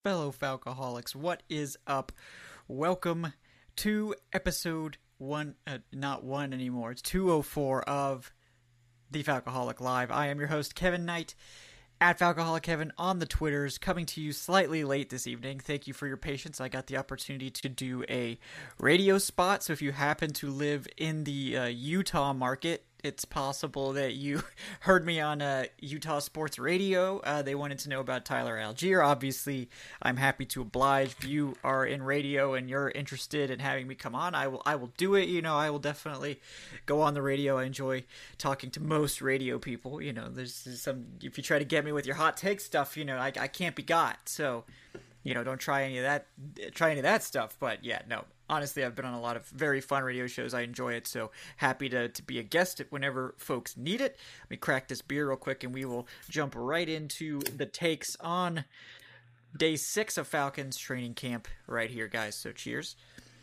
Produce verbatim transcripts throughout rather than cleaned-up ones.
Fellow Falcoholics, what is up? Welcome to episode one, uh, not one anymore, it's two oh four of The Falcoholic Live. I am your host, Kevin Knight, at Falcoholic Kevin on the Twitters, coming to you slightly late this evening. Thank you for your patience. I got the opportunity to do a radio spot, so if you happen to live in the uh, Utah market, it's possible that you heard me on uh, Utah Sports Radio. Uh, they wanted to know about Tyler Algier. Obviously, I'm happy to oblige. If you are in radio and you're interested in having me come on, I will I will do it. You know, I will definitely go on the radio. I enjoy talking to most radio people. You know, there's, there's some, if you try to get me with your hot take stuff, you know, I, I can't be got. So, you know, don't try any of that, try any of that stuff. But yeah, no. Honestly, I've been on a lot of very fun radio shows. I enjoy it, so happy to, to be a guest whenever folks need it. Let me crack this beer real quick, and we will jump right into the takes on day six of Falcons training camp right here, guys. So cheers.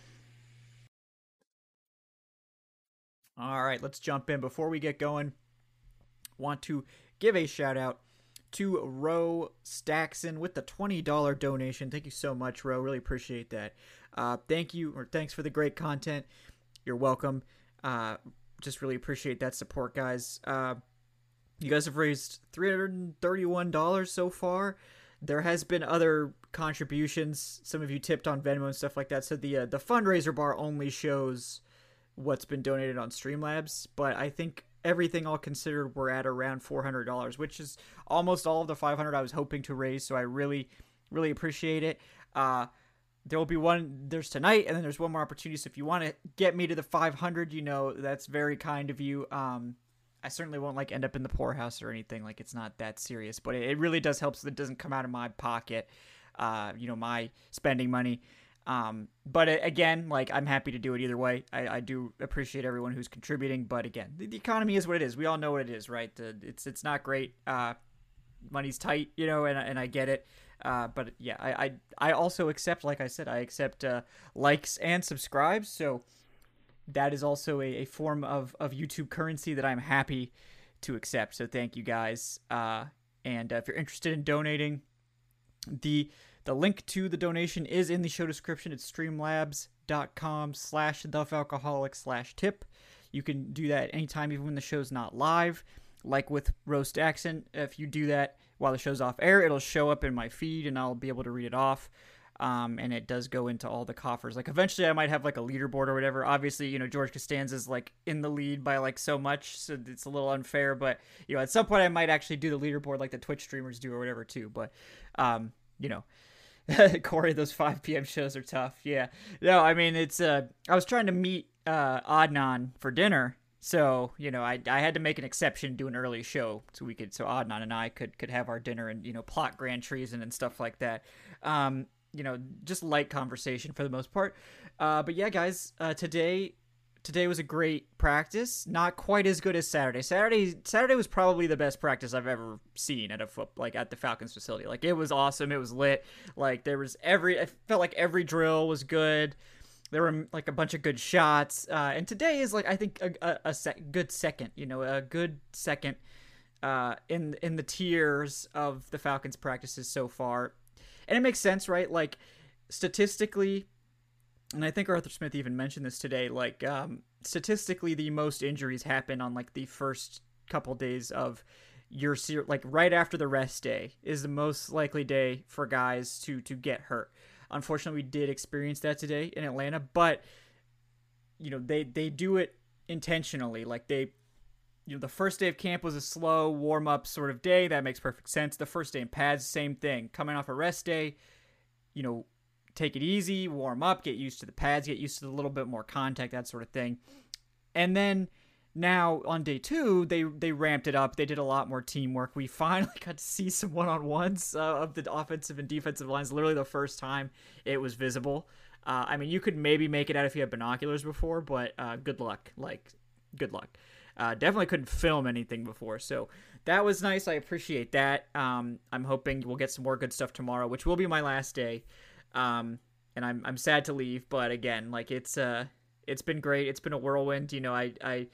All right, let's jump in. Before we get going, want to give a shout-out to Ro Staxon with the twenty dollars donation. Thank you so much, Ro. Really appreciate that. Uh, thank you, or thanks for the great content. You're welcome. Uh, just really appreciate that support, guys. Uh, you guys have raised three hundred thirty-one dollars so far. There has been other contributions. Some of you tipped on Venmo and stuff like that. So the uh, the fundraiser bar only shows what's been donated on Streamlabs, but I think everything all considered, we're at around four hundred dollars, which is almost all of the five hundred dollars I was hoping to raise. So I really, really appreciate it. Uh, There will be one, there's tonight, and then there's one more opportunity. So if you want to get me to the five hundred, you know, that's very kind of you. Um, I certainly won't like end up in the poorhouse or anything. Like, it's not that serious, but it, it really does help so that it doesn't come out of my pocket, uh, you know, my spending money. Um, but it, again, like, I'm happy to do it either way. I, I do appreciate everyone who's contributing, but again, the, the economy is what it is. We all know what it is, right? The, it's, it's not great. Uh, money's tight, you know, and, and I get it. Uh, but yeah, I, I, I also accept, like I said, I accept uh, likes and subscribes. So that is also a, a form of, of YouTube currency that I'm happy to accept. So thank you guys. Uh, and uh, if you're interested in donating, the the link to the donation is in the show description. It's streamlabs.com slash thefalcoholic slash tip. You can do that anytime, even when the show's not live. Like with Roast Accent, if you do that while the show's off air, it'll show up in my feed and I'll be able to read it off. Um, and it does go into all the coffers. Like, eventually I might have like a leaderboard or whatever. Obviously, you know, George Costanza's like in the lead by like so much, so it's a little unfair. But, you know, at some point I might actually do the leaderboard like the Twitch streamers do or whatever too. But, um, you know, Corey, those five p.m. shows are tough. Yeah. No, I mean, it's, uh, I was trying to meet uh, Adnan for dinner. So, you know, I I had to make an exception, do an early show so we could, so Adnan and I could could have our dinner and, you know, plot grand treason and stuff like that. Um, you know, just light conversation for the most part. Uh, but yeah, guys, uh, today today was a great practice. Not quite as good as Saturday. Saturday Saturday was probably the best practice I've ever seen at a foot like at the Falcons facility. Like, it was awesome. It was lit. Like, there was every I felt like every drill was good. There were like a bunch of good shots, uh, and today is like, I think a, a, a sec- good second, you know, a good second uh, in in the tiers of the Falcons practices so far, and it makes sense, right? Like, statistically, and I think Arthur Smith even mentioned this today. Like, um, statistically, the most injuries happen on like the first couple days of your ser- like right after the rest day is the most likely day for guys to to get hurt. Unfortunately, we did experience that today in Atlanta, but, you know, they, they do it intentionally. Like, they, you know, the first day of camp was a slow warm-up sort of day. That makes perfect sense. The first day in pads, same thing. Coming off a rest day, you know, take it easy, warm up, get used to the pads, get used to a little bit more contact, that sort of thing. And then now on day two, they they ramped it up. They did a lot more teamwork. We finally got to see some one-on-ones uh, of the offensive and defensive lines. Literally the first time it was visible. Uh, I mean, you could maybe make it out if you had binoculars before, but uh, good luck. Like, good luck. Uh, definitely couldn't film anything before, so that was nice. I appreciate that. Um, I'm hoping we'll get some more good stuff tomorrow, which will be my last day. Um, and I'm I'm sad to leave, but again, like, it's uh it's been great. It's been a whirlwind. You know, I I.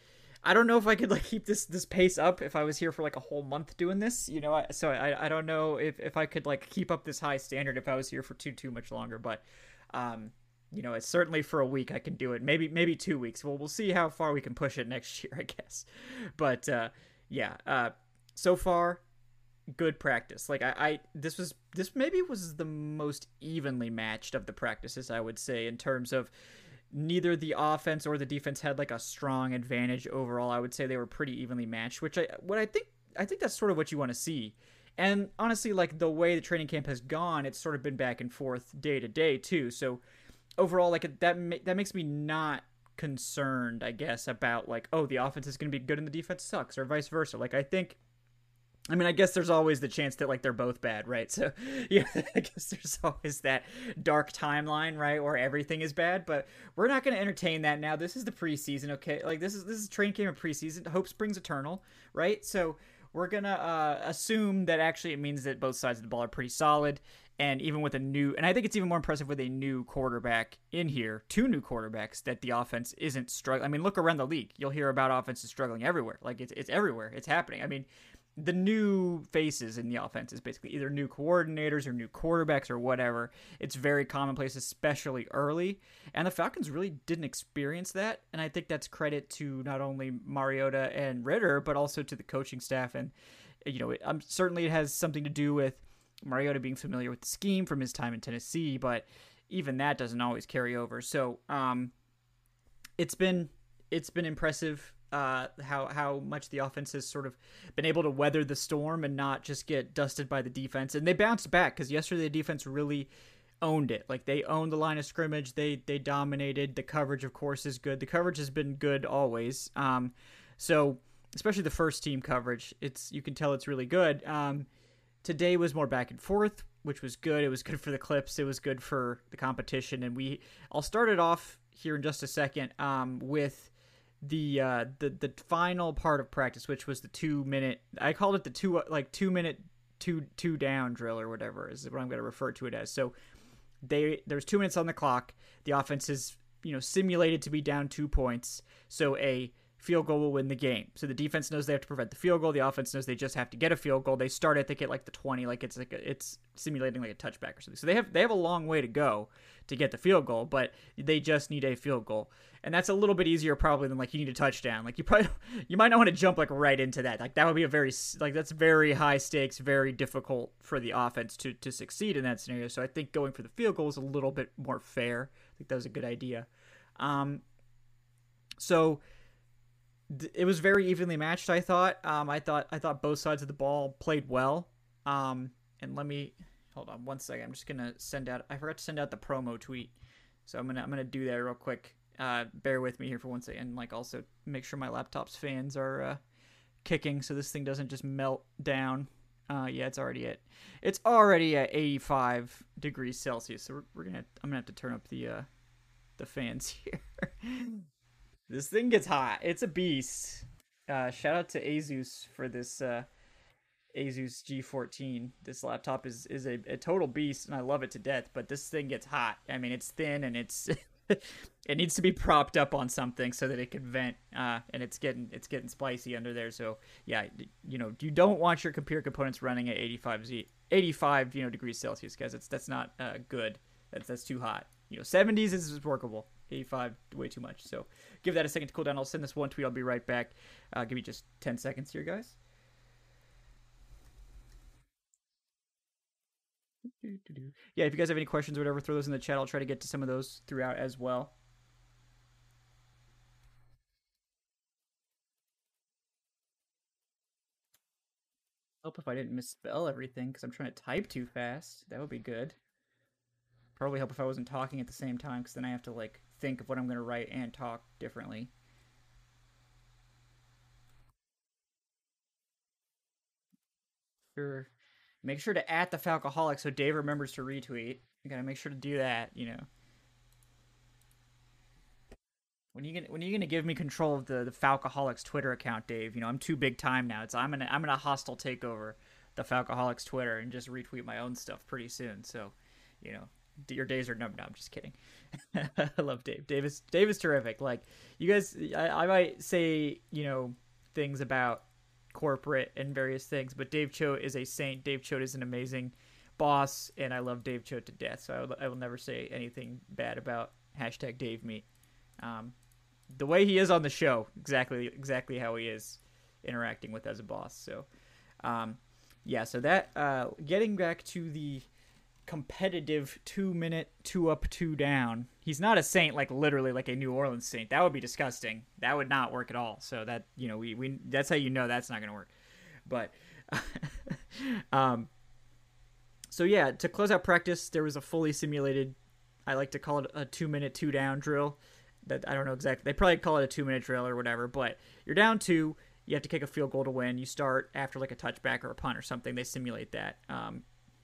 I don't know if I could like keep this this pace up if I was here for like a whole month doing this, you know. I, so I I don't know if if I could like keep up this high standard if I was here for too too much longer, but um you know, it's certainly for a week I can do it. Maybe maybe two weeks. Well, we'll see how far we can push it next year, I guess. But uh yeah, uh so far good practice. Like I, I this was this maybe was the most evenly matched of the practices, I would say, in terms of neither the offense or the defense had like a strong advantage overall. I would say they were pretty evenly matched, which I what I think I think that's sort of what you want to see. And honestly, like the way the training camp has gone, it's sort of been back and forth day to day too. So overall, like that that makes me not concerned, I guess, about like, oh, the offense is going to be good and the defense sucks, or vice versa. Like I think I mean, I guess there's always the chance that like they're both bad, right? So yeah, I guess there's always that dark timeline, right, where everything is bad. But we're not going to entertain that now. This is the preseason, okay? Like this is this is training camp of preseason. Hope springs eternal, right? So we're gonna uh, assume that actually it means that both sides of the ball are pretty solid. And even with a new, and I think it's even more impressive with a new quarterback in here, two new quarterbacks, that the offense isn't struggling. I mean, look around the league. You'll hear about offenses struggling everywhere. Like it's it's everywhere. It's happening. I mean, the new faces in the offense is basically either new coordinators or new quarterbacks or whatever. It's very commonplace, especially early. And the Falcons really didn't experience that. And I think that's credit to not only Mariota and Ritter, but also to the coaching staff. And, you know, it, um, certainly it has something to do with Mariota being familiar with the scheme from his time in Tennessee, but even that doesn't always carry over. So um, it's been it's been impressive. Uh, how how much the offense has sort of been able to weather the storm and not just get dusted by the defense. And they bounced back because yesterday the defense really owned it. Like they owned the line of scrimmage. They they dominated. The coverage, of course, is good. The coverage has been good always. Um, so especially the first team coverage, it's you can tell it's really good. Um, today was more back and forth, which was good. It was good for the Clips. It was good for the competition. And we I'll start it off here in just a second um, with the uh the the final part of practice, which was the two minute I called it the two like two minute two two down drill or whatever is what I'm going to refer to it as. So they there's two minutes on the clock. The offense is, you know, simulated to be down two points, so a field goal will win the game. So the defense knows they have to prevent the field goal. The offense knows they just have to get a field goal. They start at they get like the twenty, like it's like a, it's simulating like a touchback or something. So they have they have a long way to go to get the field goal, but they just need a field goal. And that's a little bit easier probably than like you need a touchdown. Like you probably you might not want to jump like right into that. Like that would be a very like that's very high stakes, very difficult for the offense to to succeed in that scenario. So I think going for the field goal is a little bit more fair. I think that was a good idea. Um, so th- it was very evenly matched. I thought. Um, I thought I thought both sides of the ball played well. Um, and let me hold on one second. I'm just gonna send out. I forgot to send out the promo tweet, so I'm gonna I'm gonna do that real quick. Uh, bear with me here for one second, and like also make sure my laptop's fans are uh, kicking, so this thing doesn't just melt down. Uh, yeah, it's already at it's already at eighty-five degrees Celsius. So we're, we're gonna I'm gonna have to turn up the uh, the fans here. This thing gets hot. It's a beast. Uh, shout out to Asus for this uh, Asus G fourteen. This laptop is is a, a total beast, and I love it to death. But this thing gets hot. I mean, it's thin and it's it needs to be propped up on something so that it can vent. Uh, and it's getting it's getting spicy under there. So yeah, you know, you don't want your computer components running at eighty-five Z eighty-five you know degrees Celsius, guys. It's that's not uh, good. That's that's too hot. You know, seventies is workable. eighty-five, way too much. So give that a second to cool down. I'll send this one tweet. I'll be right back. Uh, give me just ten seconds here, guys. Yeah, if you guys have any questions or whatever, throw those in the chat. I'll try to get to some of those throughout as well. Help if I didn't misspell everything because I'm trying to type too fast. That would be good. Probably help if I wasn't talking at the same time because then I have to like think of what I'm going to write and talk differently. Sure. Make sure to at the Falcoholic so Dave remembers to retweet. You gotta make sure to do that, you know. When you gonna when are you gonna give me control of the the Falcoholics Twitter account, Dave? You know, I'm too big time now. It's I'm gonna I'm gonna hostile take over the Falcoholics Twitter and just retweet my own stuff pretty soon. So, you know, your days are numb. No, I'm just kidding. I love Dave. Dave is Dave is terrific. Like you guys, I, I might say you know things about corporate and various things, but Dave Choate is a saint. Dave Choate is an amazing boss, and I love Dave Choate to death. So I will, I will never say anything bad about hashtag Dave Meat. Um, the way he is on the show, exactly exactly how he is interacting with as a boss. So, um, yeah. So that uh, getting back to the competitive two minute two up two down. He's not a saint like literally like a New Orleans Saint. That would be disgusting. That would not work at all. So that you know we we that's how you know that's not going to work. But um, so yeah, to close out practice, there was a fully simulated. I like to call it a two minute two down drill. That I don't know exactly. They probably call it a two minute drill or whatever. But you're down two. You have to kick a field goal to win. You start after like a touchback or a punt or something. They simulate that. Um,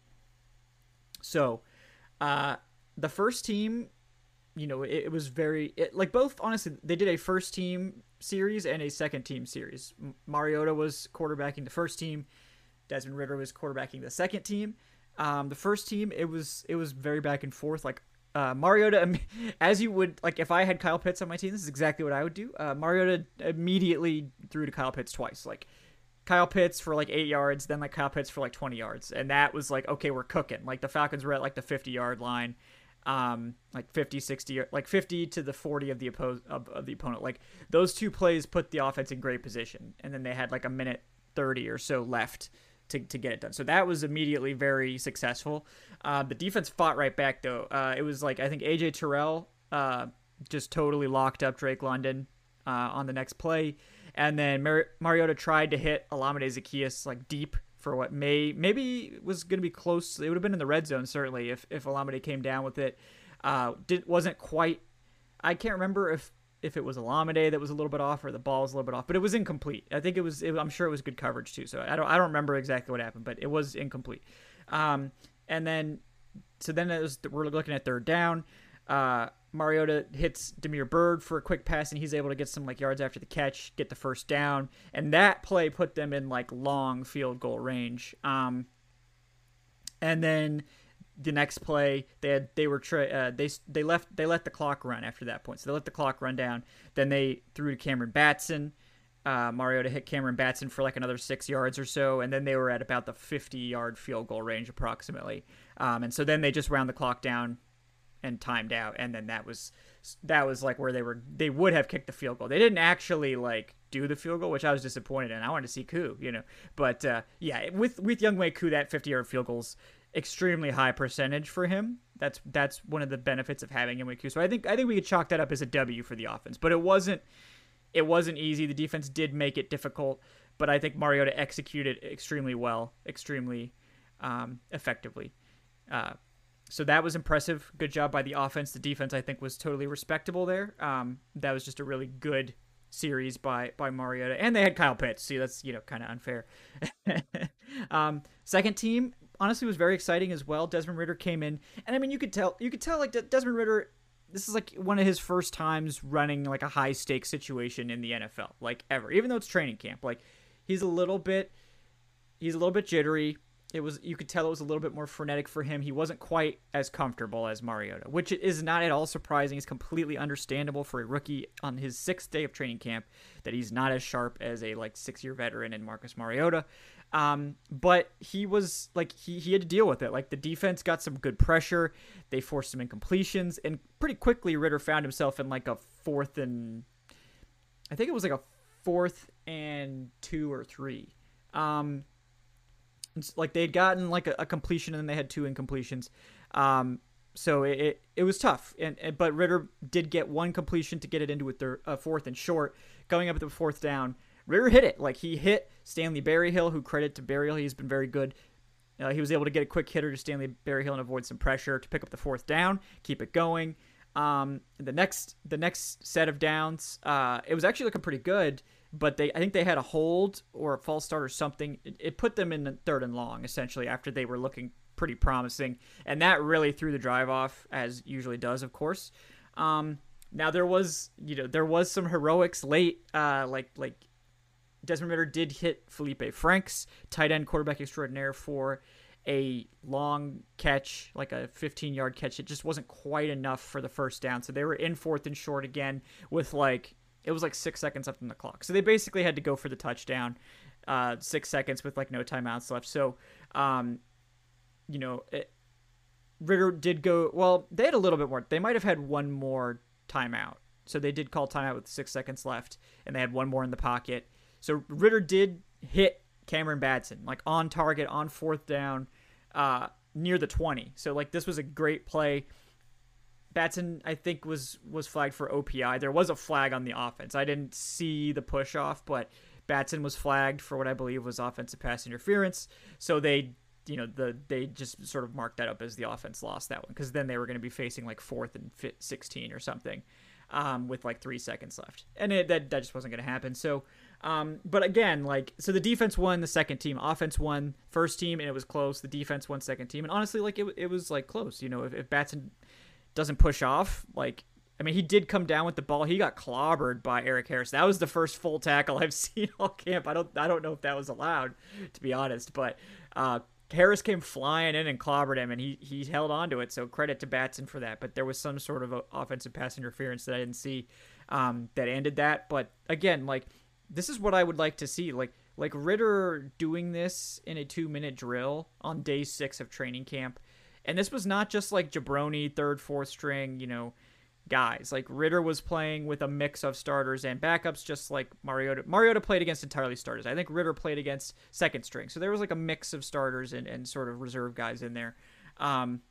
So, uh, the first team, you know, it, it was very it, like both. Honestly, they did a first team series and a second team series. M- Mariota was quarterbacking the first team. Desmond Ridder was quarterbacking the second team. Um, the first team, it was it was very back and forth. Like uh, Mariota, as you would like if I had Kyle Pitts on my team, this is exactly what I would do. Uh, Mariota immediately threw to Kyle Pitts twice, like. Kyle Pitts for like eight yards, then like Kyle Pitts for like twenty yards. And that was like, okay, we're cooking. Like the Falcons were at like the fifty yard line, um, like fifty, sixty, like fifty to the forty of the oppo- of, of the opponent. Like those two plays put the offense in great position. And then they had like a minute thirty or so left to, to get it done. So that was immediately very successful. Uh, the defense fought right back though. Uh, it was like, I think A J Terrell, uh, just totally locked up Drake London, uh, on the next play. And then Mar- Mariota tried to hit Olamide Zaccheaus like deep for what may maybe was going to be close. It would have been in the red zone certainly if if Olamide came down with it. Uh, did wasn't quite. I can't remember if if it was Olamide that was a little bit off or the ball was a little bit off, but it was incomplete. I think it was. It, I'm sure it was good coverage too. So I don't I don't remember exactly what happened, but it was incomplete. Um, and then so then it was we're looking at third down. Uh, Mariota hits Damiere Byrd for a quick pass, and he's able to get some like yards after the catch, get the first down, and that play put them in like long field goal range. Um, and then the next play, they had they were tra- uh, they they left they let the clock run after that point, so they let the clock run down. Then they threw to Cameron Batson. Uh, Mariota hit Cameron Batson for like another six yards or so, and then they were at about the fifty yard field goal range approximately. Um, and so then they just wound the clock down and timed out, and then that was that was like where they were they would have kicked the field goal. They didn't actually like do the field goal, which I was disappointed in. I wanted to see Koo, you know. But uh, yeah, with with Younghoe Koo, that fifty yard field goal's extremely high percentage for him. That's that's one of the benefits of having Younghoe Koo. So I think I think we could chalk that up as a W for the offense. But it wasn't it wasn't easy. The defense did make it difficult, but I think Mariota executed extremely well, extremely um, effectively. Uh, So that was impressive. Good job by the offense. The defense, I think, was totally respectable there. Um, that was just a really good series by by Mariota. And they had Kyle Pitts. See, that's, you know, kind of unfair. um, second team, honestly, was very exciting as well. Desmond Ridder came in. And, I mean, you could tell, you could tell like, Desmond Ridder, this is, like, one of his first times running, like, a high-stakes situation in the N F L, like, ever. Even though it's training camp. Like, he's a little bit, he's a little bit jittery. It was you could tell it was a little bit more frenetic for him. He wasn't quite as comfortable as Mariota, which is not at all surprising. It's completely understandable for a rookie on his sixth day of training camp that he's not as sharp as a like six-year veteran in Marcus Mariota. Um, but he was like he he had to deal with it. Like the defense got some good pressure. They forced some incompletions, and pretty quickly Ridder found himself in like a fourth and I think it was like a fourth and two or three. Um, It's like they had gotten like a, a completion and then they had two incompletions. Um, so it, it, it was tough. And, and but Ridder did get one completion to get it into a third, uh, fourth and short. Going up at the fourth down, Ridder hit it. Like he hit Stanley Berryhill, who credit to Berryhill, he's been very good. Uh, he was able to get a quick hitter to Stanley Berryhill and avoid some pressure to pick up the fourth down, keep it going. Um, the next the next set of downs, uh, it was actually looking pretty good. But they, I think they had a hold or a false start or something. It, it put them in the third and long, essentially, after they were looking pretty promising. And that really threw the drive off, as usually does, of course. Um, now, there was, you know, there was some heroics late. Uh, like, like Desmond Ridder did hit Felipe Franks, tight end quarterback extraordinaire for a long catch, like a fifteen yard catch. It just wasn't quite enough for the first down. So they were in fourth and short again with like, it was like six seconds left on the clock. So they basically had to go for the touchdown, uh, six seconds with like no timeouts left. So, um, you know, it, Ridder did go, well, they had a little bit more. They might have had one more timeout. So they did call timeout with six seconds left, and they had one more in the pocket. So Ridder did hit Cameron Batson, like on target, on fourth down, uh, near the twenty. So like this was a great play. Batson, I think, was was flagged for O P I. There was a flag on the offense. I didn't see the push off, but Batson was flagged for what I believe was offensive pass interference. So they, you know, the they just sort of marked that up as the offense lost that one, because then they were going to be facing like fourth and sixteen or something, um, with like three seconds left, and it, that that just wasn't going to happen. So, um, but again, like, so the defense won the second team, offense won first team, and it was close. The defense won second team, and honestly, like it it was like close. You know, if, if Batson doesn't push off, like, I mean, he did come down with the ball. He got clobbered by Eric Harris. That was the first full tackle I've seen all camp. I don't I don't know if that was allowed, to be honest, but uh, Harris came flying in and clobbered him, and he he held on to it. So credit to Batson for that. But there was some sort of a offensive pass interference that I didn't see um, that ended that. But again, like, this is what I would like to see. Like like Ridder doing this in a two minute drill on day six of training camp. And this was not just like jabroni, third, fourth string, you know, guys. Like Ridder was playing with a mix of starters and backups, just like Mariota. Mariota played against entirely starters. I think Ridder played against second string. So there was like a mix of starters and, and sort of reserve guys in there. Um,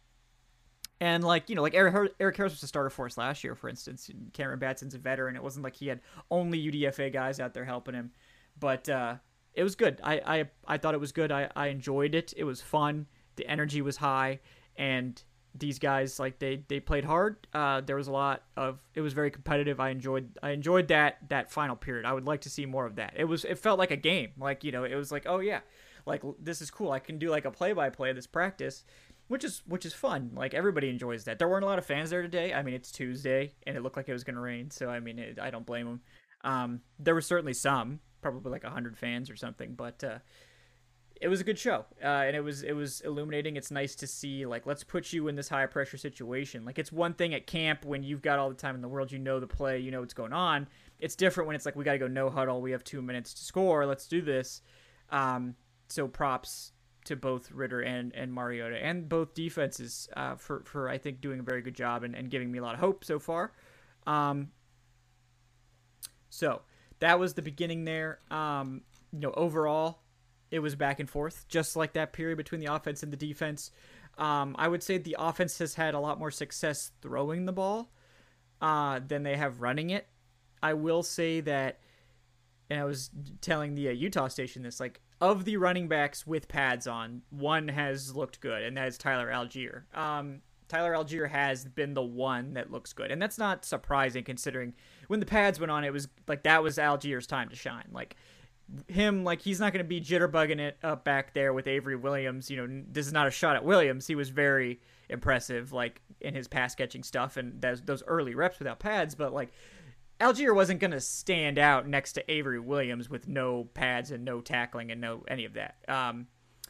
and like, you know, like Eric, Eric Harris was a starter for us last year, for instance. Cameron Batson's a veteran. It wasn't like he had only U D F A guys out there helping him. But uh, it was good. I, I, I thought it was good. I, I enjoyed it. It was fun. The energy was high. And these guys, like, they, they played hard. Uh, there was a lot of, it was very competitive. I enjoyed, I enjoyed that, that final period. I would like to see more of that. It was, it felt like a game. Like, you know, it was like, oh yeah, like, this is cool. I can do like a play-by-play of this practice, which is, which is fun. Like, everybody enjoys that. There weren't a lot of fans there today. I mean, it's Tuesday and it looked like it was going to rain. So, I mean, it, I don't blame them. Um, there were certainly some, probably like a hundred fans or something, but, uh, it was a good show, uh, and it was it was illuminating. It's nice to see, like, let's put you in this high pressure situation. Like, it's one thing at camp when you've got all the time in the world, you know the play, you know what's going on. It's different when it's like, we got to go no huddle, we have two minutes to score, let's do this. Um, so props to both Ridder and, and Mariota, and both defenses uh, for, for, I think, doing a very good job and, and giving me a lot of hope so far. Um, so that was the beginning there. Um, you know, overall, it was back and forth, just like that period between the offense and the defense. Um, I would say the offense has had a lot more success throwing the ball uh, than they have running it. I will say that, and I was telling the uh, Utah station this, like, of the running backs with pads on, one has looked good, and that is Tyler Algier. Um, Tyler Algier has been the one that looks good, and that's not surprising considering when the pads went on, it was like that was Algier's time to shine. Like, him, like, he's not going to be jitterbugging it up back there with Avery Williams. You know, this is not a shot at Williams. He was very impressive, like, in his pass catching stuff and those, those early reps without pads. But, like, Algier wasn't going to stand out next to Avery Williams with no pads and no tackling and no any of that. Um,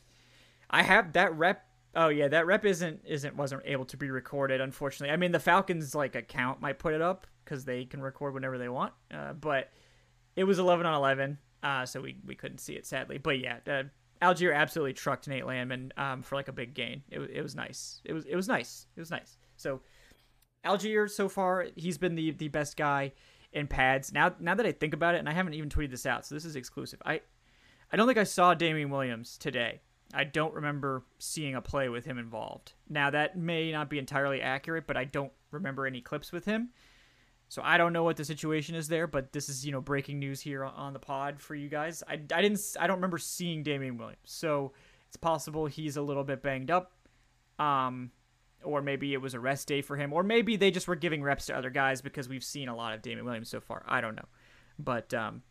I have that rep. Oh yeah, that rep isn't isn't wasn't able to be recorded, unfortunately. I mean, the Falcons, like, account might put it up because they can record whenever they want. Uh, but it was eleven on eleven. Uh, so we, we couldn't see it, sadly. But yeah, uh, Algier absolutely trucked Nate Landman um, for like a big gain. It, it was nice. It was it was nice. It was nice. So Algier, so far, he's been the, the best guy in pads. Now now that I think about it, and I haven't even tweeted this out, so this is exclusive. I I don't think I saw Damian Williams today. I don't remember seeing a play with him involved. Now, that may not be entirely accurate, but I don't remember any clips with him. So I don't know what the situation is there, but this is, you know, breaking news here on the pod for you guys. I, I didn't I don't remember seeing Damian Williams, so it's possible he's a little bit banged up, um, or maybe it was a rest day for him, or maybe they just were giving reps to other guys because we've seen a lot of Damian Williams so far. I don't know, but um,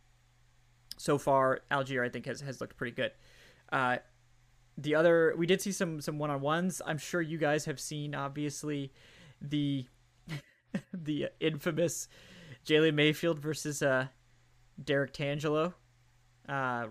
so far Algier, I think, has has looked pretty good. Uh, the other, we did see some some one on ones. I'm sure you guys have seen, obviously, the. the infamous Jalen Mayfield versus uh, Derek Tangelo uh, rep.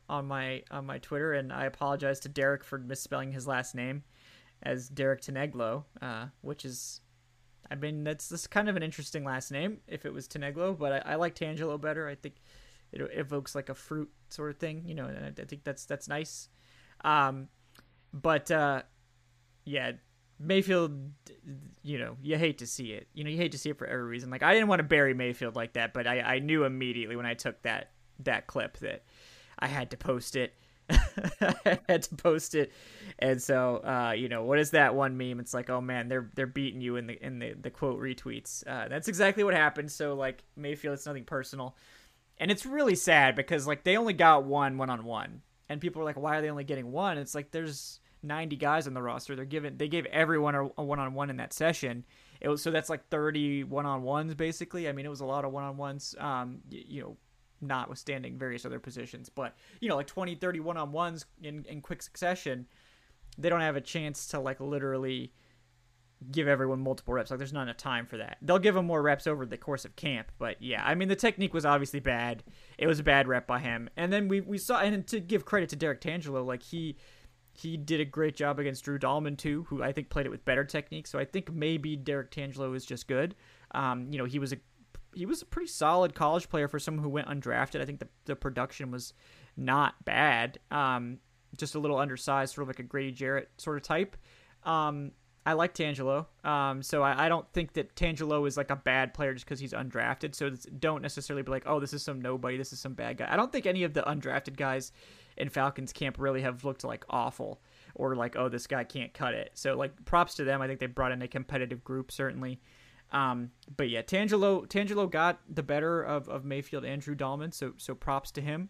on my on my Twitter, and I apologize to Derek for misspelling his last name as Derek Teneglo, uh, which is, I mean, that's this kind of an interesting last name if it was Teneglo, but I, I like Tangelo better. I think it evokes like a fruit sort of thing, you know, and I, I think that's that's nice. Um, but uh, yeah, Mayfield, you know, you hate to see it. You know, you hate to see it for every reason. Like, I didn't want to bury Mayfield like that, but I, I knew immediately when I took that that clip that I had to post it. I had to post it. And so, uh, you know, what is that one meme? It's like, oh man, they're they're beating you in the in the, the quote retweets. Uh, that's exactly what happened. So, like, Mayfield, it's nothing personal. And it's really sad because, like, they only got one one-on-one. And people are like, why are they only getting one? It's like, there's ninety guys on the roster. They're given they gave everyone a, a one-on-one in that session. It was so that's like thirty one-on-ones basically. I mean, it was a lot of one-on-ones. Um, you, you know, notwithstanding various other positions, but you know, like twenty, thirty one-on-ones in in quick succession. They don't have a chance to like literally give everyone multiple reps. Like, there's not enough time for that. They'll give them more reps over the course of camp, but yeah, I mean, the technique was obviously bad. It was a bad rep by him. And then we we saw, and to give credit to Derek Tangelo, like he. He did a great job against Drew Dahlman, too, who I think played it with better technique. So I think maybe Derek Tangelo is just good. Um, you know, he was a he was a pretty solid college player for someone who went undrafted. I think the, the production was not bad. Um, just a little undersized, sort of like a Grady Jarrett sort of type. Um, I like Tangelo. Um, so I, I don't think that Tangelo is like a bad player just because he's undrafted. So don't necessarily be like, oh, this is some nobody. This is some bad guy. I don't think any of the undrafted guys in Falcons camp really have looked like awful or like, oh, this guy can't cut it. So like, props to them. I think they brought in a competitive group, certainly. Um, but yeah, Tangelo, Tangelo got the better of, of Mayfield and Drew Dahlman. So, so props to him.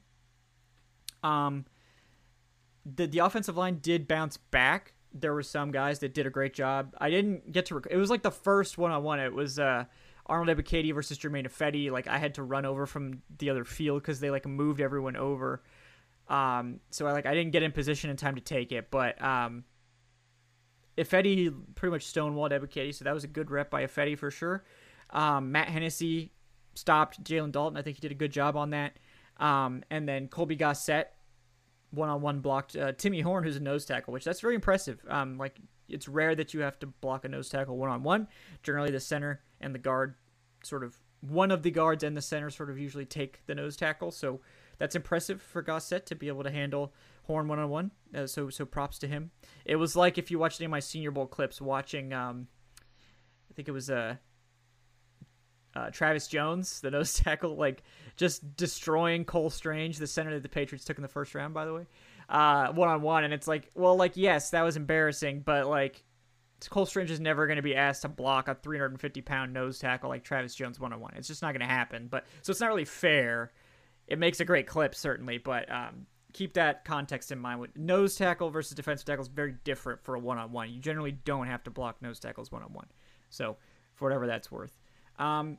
Um, the, the offensive line did bounce back. There were some guys that did a great job. I didn't get to, rec- it was like the first one-on-one. It was, uh, Arnold Ebiketie versus Jermaine Ifedi. Like, I had to run over from the other field because they like moved everyone over. Um, so I like I didn't get in position in time to take it, but um, Ifedi pretty much stonewalled Ebiketie, so that was a good rep by Ifedi for sure. Um, Matt Hennessy stopped Jalen Dalton. I think he did a good job on that. Um, and then Colby Gossett one-on-one blocked uh, Timmy Horn, who's a nose tackle, which that's very impressive. Um, like, it's rare that you have to block a nose tackle one-on-one. Generally, the center and the guard sort of one of the guards and the center sort of usually take the nose tackle, so that's impressive for Gossett to be able to handle Horn one-on-one. Uh, so so props to him. It was like if you watched any of my Senior Bowl clips watching, um, I think it was uh, uh, Travis Jones, the nose tackle, like just destroying Cole Strange, the center that the Patriots took in the first round, by the way, uh, one-on-one. And it's like, well, like, yes, that was embarrassing, but like, Cole Strange is never going to be asked to block a three hundred fifty pound nose tackle like Travis Jones one-on-one. It's just not going to happen. But so it's not really fair. It makes a great clip, certainly, but um, keep that context in mind. With nose tackle versus defensive tackle is very different for a one-on-one. You generally don't have to block nose tackles one-on-one. So, for whatever that's worth. Um,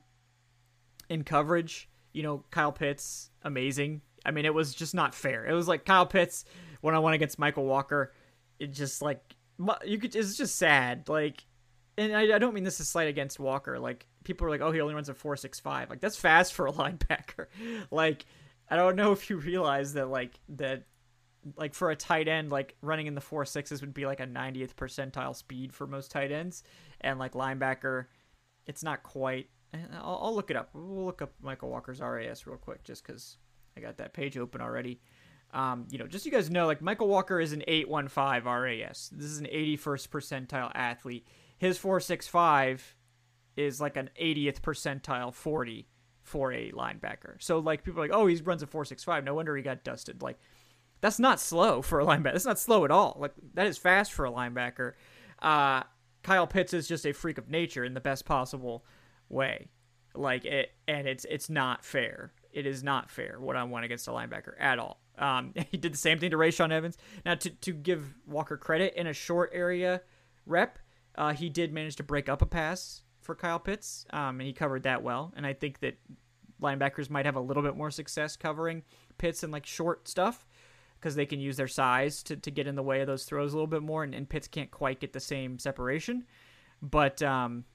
in coverage, you know, Kyle Pitts, amazing. I mean, it was just not fair. It was like Kyle Pitts one-on-one against Michael Walker. It just, like, you could. It's just sad. Like, and I, I don't mean this is slight against Walker. Like, people are like, oh, he only runs a four six five. Like, that's fast for a linebacker. Like, I don't know if you realize that, like, that, like, for a tight end, like, running in the four sixes would be, like, a ninetieth percentile speed for most tight ends. And, like, linebacker, it's not quite. I'll, I'll look it up. We'll look up Michael Walker's R A S real quick just because I got that page open already. Um, you know, just so you guys know, like, Michael Walker is an eight one five R A S. This is an eighty-first percentile athlete. His four six five is like an eightieth percentile forty for a linebacker. So, like, people are like, oh, he runs a four six five. No wonder he got dusted. Like, that's not slow for a linebacker. That's not slow at all. Like, that is fast for a linebacker. Uh, Kyle Pitts is just a freak of nature in the best possible way. Like, it, and it's it's not fair. It is not fair one-on-one against a linebacker at all. Um, he did the same thing to Rashawn Evans. Now, to, to give Walker credit, in a short area rep, uh, he did manage to break up a pass for Kyle Pitts, um, and he covered that well. And I think that linebackers might have a little bit more success covering Pitts in, like, short stuff because they can use their size to, to get in the way of those throws a little bit more, and, and Pitts can't quite get the same separation. But um,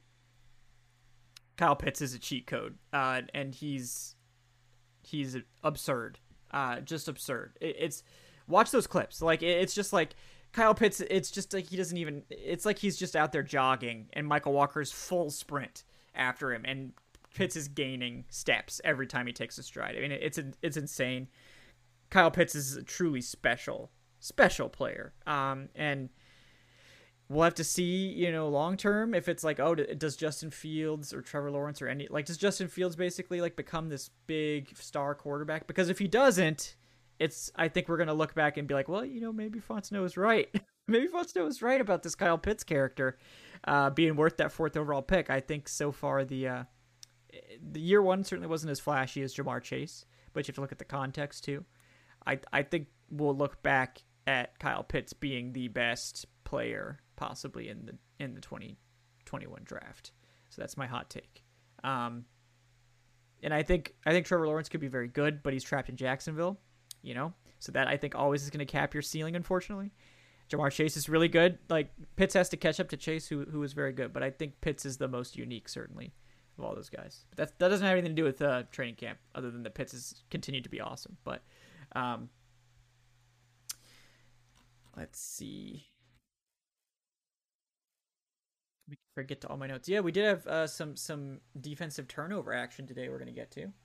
Kyle Pitts is a cheat code, uh, and he's he's absurd. Uh, just absurd. It, it's watch those clips. Like it, it's just like Kyle Pitts. It's just like he doesn't even. It's like he's just out there jogging, and Michael Walker's full sprint after him, and Pitts is gaining steps every time he takes a stride. I mean, it's it's insane. Kyle Pitts is a truly special, special player. Um, and we'll have to see, you know, long term if it's like, oh, does Justin Fields or Trevor Lawrence or any like does Justin Fields basically like become this big star quarterback? Because if he doesn't, it's I think we're gonna look back and be like, well, you know, maybe Fontenot was right. maybe Fontenot was right about this Kyle Pitts character uh, being worth that fourth overall pick. I think so far the uh, the year one certainly wasn't as flashy as Ja'Marr Chase, but you have to look at the context too. I I think we'll look back at Kyle Pitts being the best player possibly in the in the twenty twenty-one draft. So that's my hot take. Um, and I think I think Trevor Lawrence could be very good, but he's trapped in Jacksonville, you know. So that I think always is going to cap your ceiling, unfortunately. Ja'Marr Chase is really good. Like Pitts has to catch up to Chase, who who is very good, but I think Pitts is the most unique, certainly, of all those guys. But that that doesn't have anything to do with uh, training camp, other than that Pitts has continued to be awesome. But um, let's see. Let me forget to all my notes. Yeah, we did have uh, some some defensive turnover action today. We're gonna get to.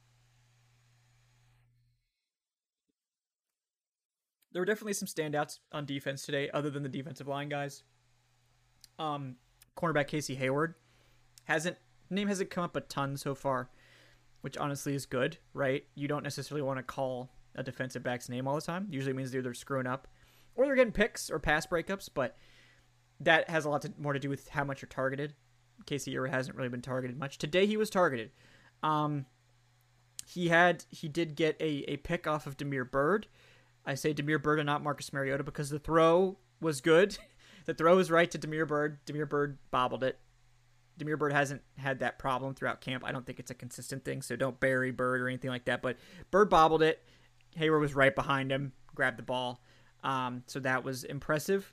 There were definitely some standouts on defense today, other than the defensive line guys. Um, cornerback Casey Hayward hasn't name hasn't come up a ton so far, which honestly is good, right? You don't necessarily want to call a defensive back's name all the time. Usually it means they're either screwing up or they're getting picks or pass breakups, but that has a lot to, more to do with how much you're targeted. Casey Hayward hasn't really been targeted much. Today he was targeted. Um, he had he did get a, a pick off of Damiere Byrd. I say Damiere Byrd and not Marcus Mariota because the throw was good. the throw was right to Damiere Byrd. Damiere Byrd bobbled it. Damiere Byrd hasn't had that problem throughout camp. I don't think it's a consistent thing, so don't bury Byrd or anything like that. But Byrd bobbled it. Hayward was right behind him, grabbed the ball. Um, so that was impressive.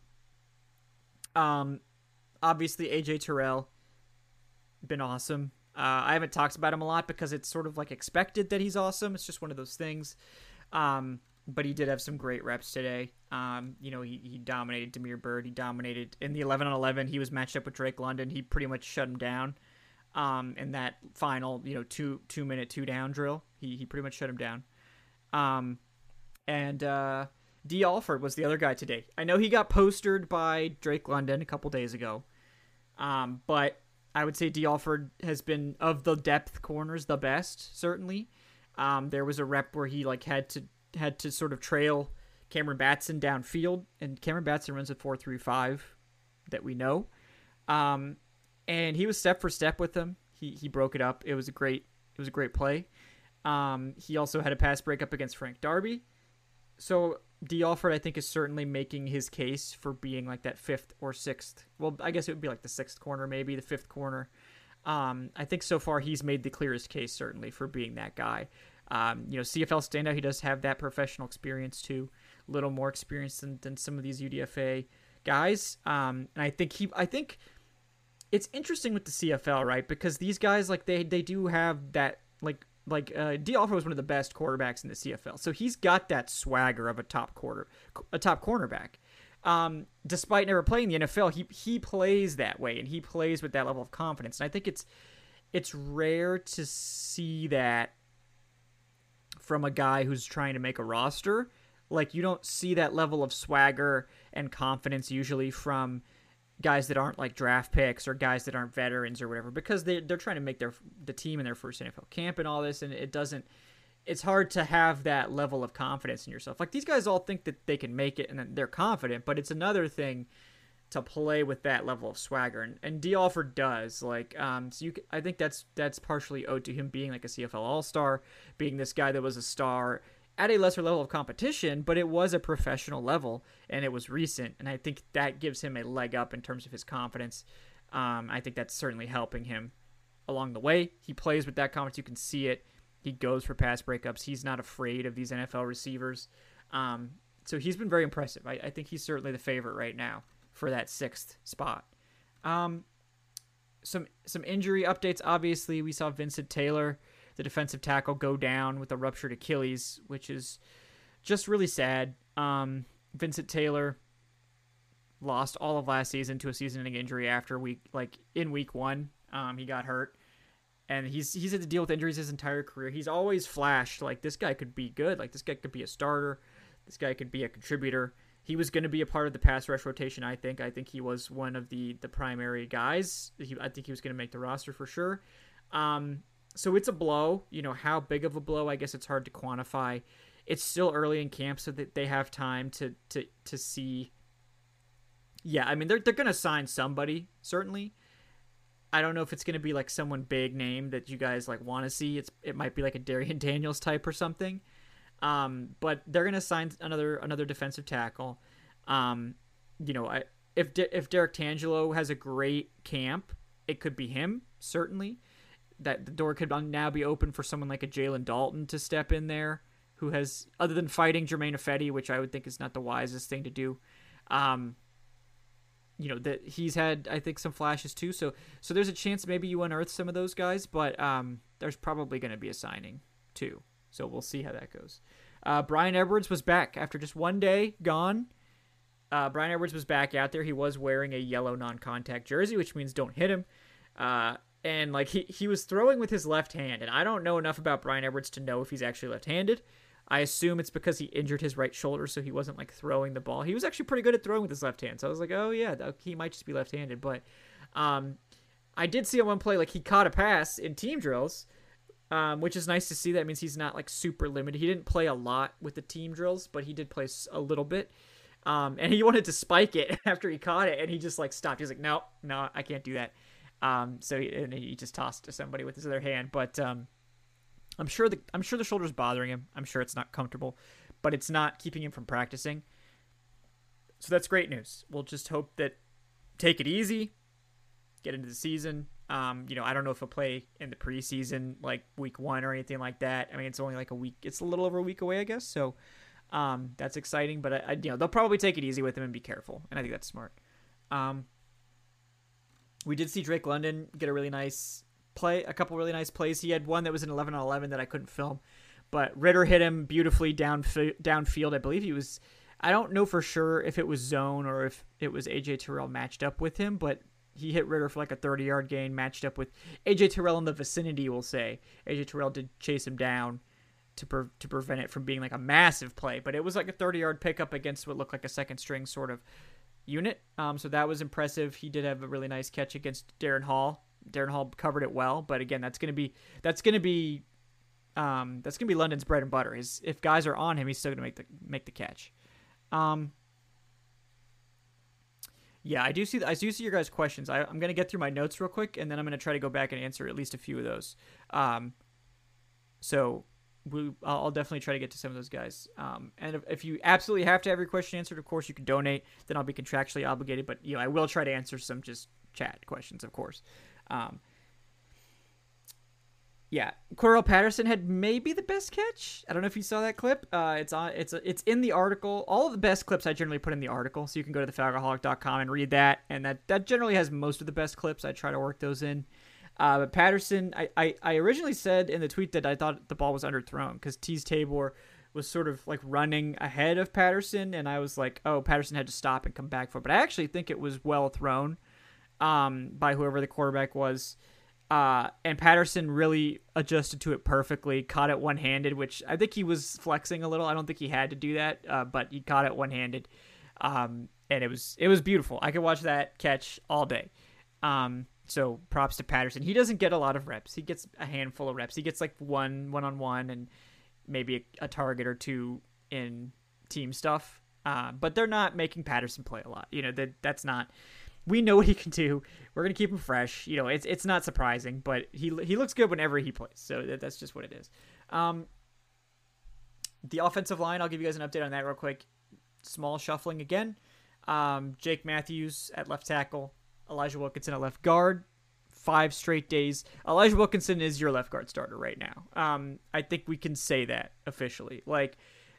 Um, obviously, A J Terrell, been awesome. Uh, I haven't talked about him a lot because it's sort of like expected that he's awesome. It's just one of those things. Um, but he did have some great reps today. Um, you know, he, he dominated Damiere Byrd. He dominated in the eleven on eleven. He was matched up with Drake London. He pretty much shut him down. Um, in that final, you know, two two minute two down drill, he he pretty much shut him down. Um, and uh, D. Alford was the other guy today. I know he got postered by Drake London a couple days ago. Um, but I would say D. Alford has been of the depth corners the best, certainly. Um, there was a rep where he like had to had to sort of trail Cameron Batson downfield, and Cameron Batson runs a four three five that we know. Um, and he was step for step with him. He he broke it up. It was a great it was a great play. Um, he also had a pass breakup against Frank Darby. So D. Alford, I think, is certainly making his case for being like that fifth or sixth. Well, I guess it would be like the sixth corner, maybe the fifth corner. Um, I think so far he's made the clearest case, certainly, for being that guy. Um, you know, C F L standout, he does have that professional experience too, a little more experience than, than some of these U D F A guys. Um, and I think he, I think it's interesting with the C F L, right? Because these guys, like they, they do have that, like, like uh, D. Alford was one of the best quarterbacks in the C F L, so he's got that swagger of a top quarter, a top cornerback. Um, despite never playing the N F L, he he plays that way, and he plays with that level of confidence. And I think it's it's rare to see that from a guy who's trying to make a roster. Like, you don't see that level of swagger and confidence usually from guys that aren't like draft picks or guys that aren't veterans or whatever, because they they're trying to make their the team in their first N F L camp and all this, and it doesn't. It's hard to have that level of confidence in yourself. Like, these guys all think that they can make it and they're confident, but it's another thing to play with that level of swagger, and, and D. Alford does. Like, um, so you, I think that's that's partially owed to him being like a C F L All-Star, being this guy that was a star at a lesser level of competition, but it was a professional level and it was recent, and I think that gives him a leg up in terms of his confidence. Um, I think that's certainly helping him along the way. He plays with that confidence. You can see it. He goes for pass breakups. He's not afraid of these N F L receivers. Um, so he's been very impressive. I, I think he's certainly the favorite right now for that sixth spot. Um, some some injury updates. Obviously, we saw Vincent Taylor, the defensive tackle go down with a ruptured Achilles, which is just really sad. Um, Vincent Taylor lost all of last season to a season-ending injury after week, like in week one. Um, he got hurt, and he's he's had to deal with injuries his entire career. He's always flashed like this guy could be good, like this guy could be a starter, this guy could be a contributor. He was going to be a part of the pass rush rotation. I think. I think he was one of the the primary guys. He, I think he was going to make the roster for sure. Um, so it's a blow. You know, how big of a blow? I guess it's hard to quantify. It's still early in camp, so that they have time to to to see. Yeah, I mean they're they're going to sign somebody certainly. I don't know if it's going to be like someone big name that you guys like want to see. It's it might be like a Darian Daniels type or something. Um, but they're going to sign another another defensive tackle. Um, you know, I, if De- if Derek Tangelo has a great camp, it could be him, certainly. That the door could now be open for someone like a Jalen Dalton to step in there, who has, other than fighting Jermaine Ifedi, which I would think is not the wisest thing to do. Um, you know, that he's had, I think, some flashes too. So so there's a chance maybe you unearth some of those guys, but um, there's probably going to be a signing too. So we'll see how that goes. Uh, Brian Edwards was back after just one day gone. Uh, Brian Edwards was back out there. He was wearing a yellow non-contact jersey, which means don't hit him. Uh, and like he, he was throwing with his left hand. And I don't know enough about Brian Edwards to know if he's actually left-handed. I assume it's because he injured his right shoulder, so he wasn't like throwing the ball. He was actually pretty good at throwing with his left hand. So I was like, oh yeah, he might just be left-handed. But um, I did see on one play, like he caught a pass in team drills. Um, which is nice to see. That means he's not like super limited. He didn't play a lot with the team drills, but he did play a little bit. Um, and he wanted to spike it after he caught it, and he just like stopped. He's like, no, no, I can't do that. Um, so he, and he just tossed to somebody with his other hand. But um, I'm sure the I'm sure the shoulder's bothering him. I'm sure it's not comfortable, but it's not keeping him from practicing. So that's great news. We'll just hope that take it easy, get into the season. Um, you know, I don't know if he'll play in the preseason, like week one or anything like that. I mean, it's only like a week. It's a little over a week away, I guess. So um, that's exciting. But, I, I, you know, they'll probably take it easy with him and be careful. And I think that's smart. Um, we did see Drake London get a really nice play, a couple really nice plays. He had one that was an eleven on eleven that I couldn't film. But Ritter hit him beautifully down downfield. I believe he was, I don't know for sure if it was zone or if it was A J Terrell matched up with him, but he hit Ritter for like a thirty-yard gain, matched up with A J Terrell in the vicinity, we'll say. A J Terrell did chase him down to pre- to prevent it from being like a massive play, but it was like a thirty-yard pickup against what looked like a second-string sort of unit. Um, so that was impressive. He did have a really nice catch against Darren Hall. Darren Hall covered it well, but again, that's gonna be that's gonna be um, that's gonna be London's bread and butter. Is if guys are on him, he's still gonna make the make the catch. Um, Yeah, I do see. I do see your guys' questions. I, I'm gonna get through my notes real quick, and then I'm gonna try to go back and answer at least a few of those. Um, so we, I'll I'll definitely try to get to some of those guys. Um, and if, if you absolutely have to have your question answered, of course you can donate. Then I'll be contractually obligated. But you know, I will try to answer some just chat questions, of course. Um, yeah, Cordarrelle Patterson had maybe the best catch. I don't know if you saw that clip. Uh, it's on. It's it's in the article. All of the best clips I generally put in the article, so you can go to the falcoholic dot com and read that. And that, that generally has most of the best clips. I try to work those in. Uh, but Patterson, I, I, I originally said in the tweet that I thought the ball was underthrown because Teez Tabor was sort of like running ahead of Patterson, and I was like, oh, Patterson had to stop and come back for it. But I actually think it was well thrown um, by whoever the quarterback was. Uh, and Patterson really adjusted to it perfectly, caught it one-handed, which I think he was flexing a little. I don't think he had to do that, uh, but he caught it one-handed. Um, and it was it was beautiful. I could watch that catch all day. Um, so props to Patterson. He doesn't get a lot of reps. He gets a handful of reps. He gets like one one-on-one and maybe a, a target or two in team stuff. Uh, but they're not making Patterson play a lot. You know, that that's not... We know what he can do. We're gonna keep him fresh. You know, it's it's not surprising, but he he looks good whenever he plays. So that, that's just what it is. Um, the offensive line, I'll give you guys an update on that real quick. Small shuffling again. Um, Jake Matthews at left tackle, Elijah Wilkinson at left guard. Five straight days. Elijah Wilkinson is your left guard starter right now. Um, I think we can say that officially. Like,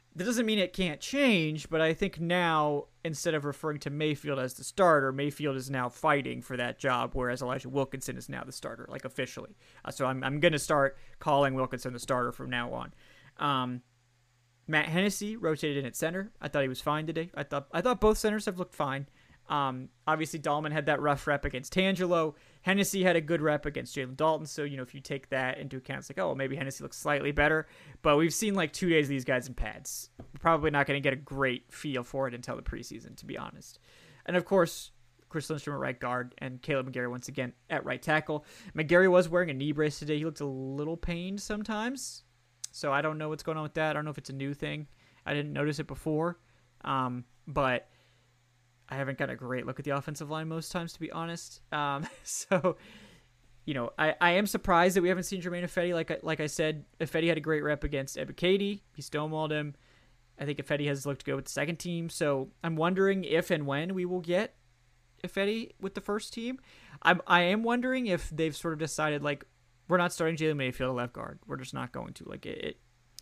That doesn't mean it can't change, but I think now, instead of referring to Mayfield as the starter, Mayfield is now fighting for that job, whereas Elijah Wilkinson is now the starter, like officially. Uh, so I'm I'm going to start calling Wilkinson the starter from now on. Um, Matt Hennessy rotated in at center. I thought he was fine today. I thought I thought both centers have looked fine. Um, obviously, Dahlman had that rough rep against Tangelo. Hennessy had a good rep against Jalen Dalton. So, you know, if you take that into account, it's like, oh, well, maybe Hennessy looks slightly better. But we've seen like two days of these guys in pads. Probably not going to get a great feel for it until the preseason, to be honest. And, of course, Chris Lindstrom at right guard and Caleb McGarry once again at right tackle. McGarry was wearing a knee brace today. He looked a little pained sometimes. So I don't know what's going on with that. I don't know if it's a new thing. I didn't notice it before. Um, but... I haven't got a great look at the offensive line most times, to be honest. Um, so, you know, I, I am surprised that we haven't seen Germain Ifedi. Like I, like I said, Ifedi had a great rep against Ebiketie. He stonewalled him. I think Ifedi has looked good with the second team. So I'm wondering if and when we will get Ifedi with the first team. I'm, I am wondering if they've sort of decided, like, we're not starting Jalen Mayfield at left guard. We're just not going to. Like, it, it,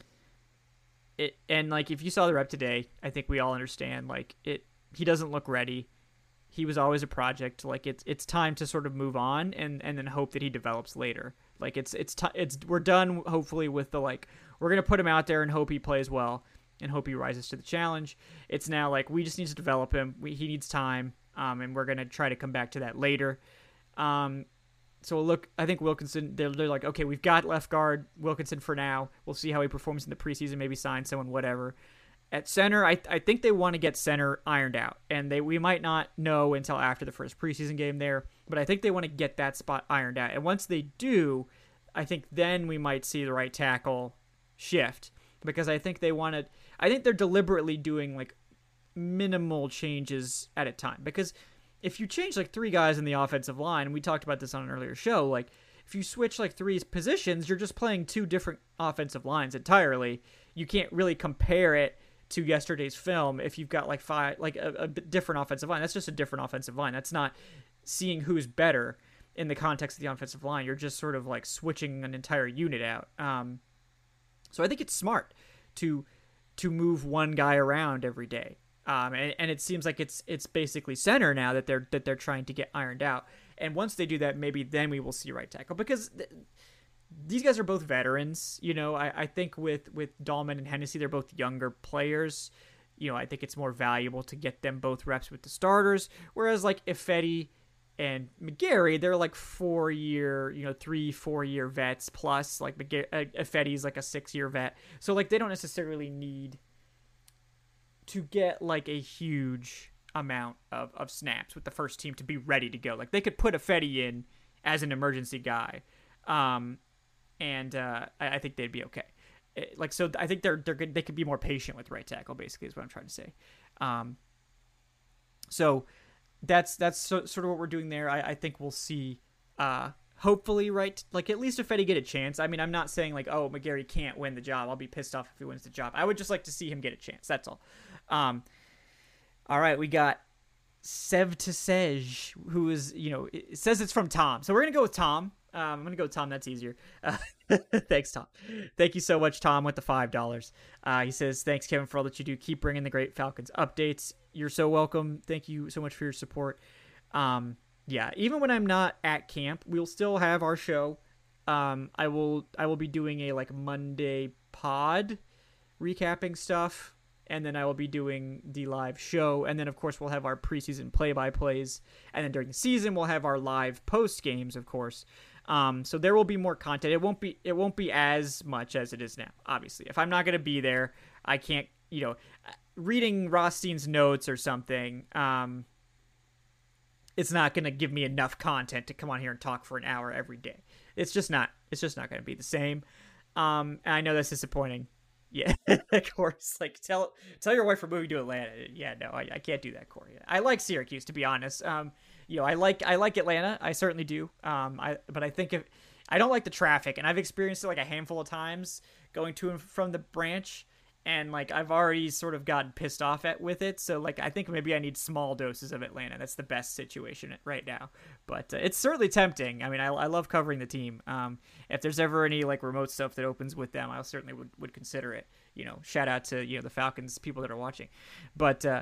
it and, like, if you saw the rep today, I think we all understand, like, it, he doesn't look ready. He was always a project. Like it's it's time to sort of move on and, and then hope that he develops later. Like it's it's t- it's we're done hopefully with the like we're gonna put him out there and hope he plays well and hope he rises to the challenge. It's now like we just need to develop him. We, he needs time, um, and we're gonna try to come back to that later. Um, so look, I think Wilkinson. They're they're like okay, we've got left guard Wilkinson for now. We'll see how he performs in the preseason. Maybe sign someone, whatever. At center, I I think they want to get center ironed out, and they we might not know until after the first preseason game there, but I think they want to get that spot ironed out. And once they do, I think then we might see the right tackle shift, because I think they want to. I think they're deliberately doing like minimal changes at a time, because if you change like three guys in the offensive line, and we talked about this on an earlier show, like if you switch like three positions, you're just playing two different offensive lines entirely. You can't really compare it to yesterday's film if you've got like five like a, a different offensive line. That's just a different offensive line. That's not seeing who's better in the context of the offensive line. You're just sort of like switching an entire unit out. Um, so I think it's smart to to move one guy around every day. Um, and, and it seems like it's it's basically center now that they're that they're trying to get ironed out. And once they do that, maybe then we will see right tackle, because th- these guys are both veterans. You know, I, I think with, with Dahlman and Hennessy, they're both younger players. You know, I think it's more valuable to get them both reps with the starters. Whereas like Ifedi and McGarry, they're like four year, you know, three, four year vets plus. Like McGarry, uh, Ifedi's like a six year vet. So like they don't necessarily need to get like a huge amount of, of snaps with the first team to be ready to go. Like they could put Ifedi in as an emergency guy. Um, And uh, I, I think they'd be okay. It, like so, I think they're they're good. They could be more patient with right tackle. Basically, is what I'm trying to say. Um, so that's that's so, sort of what we're doing there. I, I think we'll see. Uh, hopefully, right. Like at least if Eddie get a chance. I mean, I'm not saying like, oh, McGarry can't win the job. I'll be pissed off if he wins the job. I would just like to see him get a chance. That's all. Um, all right, we got Sev Tesej, who is you know it says it's from Tom. So we're gonna go with Tom. Um, I'm going to go with Tom. That's easier. Uh, thanks, Tom. Thank you so much, Tom, with the five dollars. Uh, he says, thanks, Kevin, for all that you do. Keep bringing the great Falcons updates. You're so welcome. Thank you so much for your support. Um, yeah, even when I'm not at camp, we'll still have our show. Um, I will I will be doing a like Monday pod recapping stuff, and then I will be doing the live show, and then, of course, we'll have our preseason play-by-plays, and then during the season, we'll have our live post-games, of course. Um, so there will be more content. It won't be it won't be as much as it is now, obviously. If I'm not going to be there, I can't, you know, reading Rothstein's notes or something, um, it's not going to give me enough content to come on here and talk for an hour every day. It's just not, it's just not going to be the same. Um, and I know that's disappointing. Yeah, of course. Like tell tell your wife we're moving to Atlanta. Yeah, no, I, I can't do that, Corey. I like Syracuse, to be honest. Um, you know, I like I like Atlanta. I certainly do. Um, I but I think if I don't like the traffic, and I've experienced it like a handful of times going to and from the branch, and like I've already sort of gotten pissed off at with it. So like I think maybe I need small doses of Atlanta. That's the best situation right now. But uh, it's certainly tempting. I mean, I, I love covering the team. Um, if there's ever any like remote stuff that opens with them, I certainly would, would consider it. You know, shout out to you know the Falcons people that are watching. But uh,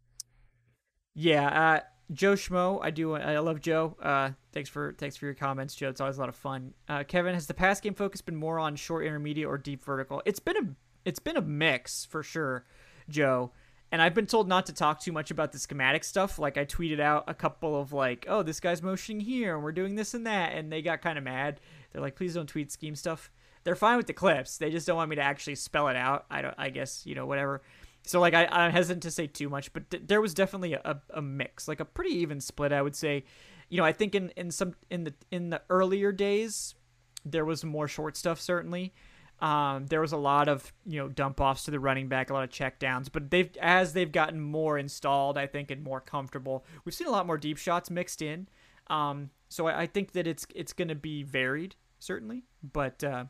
yeah, uh, Joe Schmo, I do. I love Joe. Uh, thanks for thanks for your comments, Joe. It's always a lot of fun. Uh, Kevin, has the pass game focus been more on short, intermediate, or deep vertical? It's been a it's been a mix for sure, Joe. And I've been told not to talk too much about the schematic stuff. Like I tweeted out a couple of like, oh, this guy's motioning here, and we're doing this and that, and they got kind of mad. They're like, please don't tweet scheme stuff. They're fine with the clips. They just don't want me to actually spell it out. I don't. I guess you know whatever. So like I, I'm hesitant to say too much, but th- there was definitely a, a mix, like a pretty even split, I would say. You know, I think in, in some in the in the earlier days there was more short stuff certainly. Um, there was a lot of you know dump offs to the running back, a lot of check downs, but they've as they've gotten more installed, I think, and more comfortable, we've seen a lot more deep shots mixed in. Um, so I, I think that it's it's going to be varied certainly, but. Uh,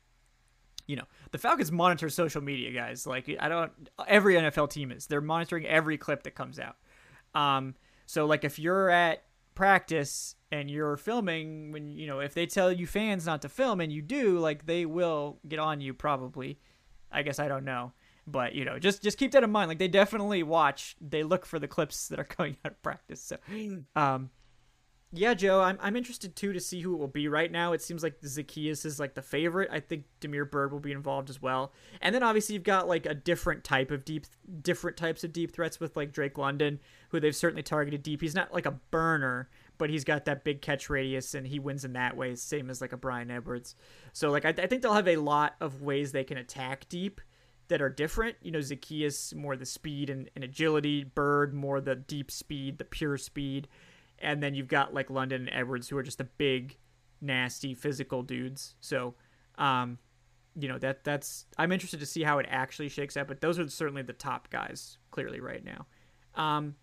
You know, the Falcons monitor social media, guys. Like, I don't, every N F L team is. They're monitoring every clip that comes out. Um, so, like, if you're at practice and you're filming, when, you know, if they tell you fans not to film and you do, like, they will get on you probably. I guess I don't know. But, you know, just just keep that in mind. Like, they definitely watch, they look for the clips that are coming out of practice. So, um, yeah, Joe, I'm I'm interested too to see who it will be. Right now, it seems like Zaccheaus is like the favorite. I think Damiere Byrd will be involved as well. And then obviously you've got like a different type of deep, different types of deep threats with like Drake London, who they've certainly targeted deep. He's not like a burner, but he's got that big catch radius and he wins in that way, same as like a Brian Edwards. So like I, I think they'll have a lot of ways they can attack deep that are different. You know, Zaccheaus more the speed and, and agility, Byrd more the deep speed, the pure speed. And then you've got like London and Edwards, who are just the big, nasty, physical dudes. So, um, you know, that that's I'm interested to see how it actually shakes out. But those are certainly the top guys, clearly right now. Um,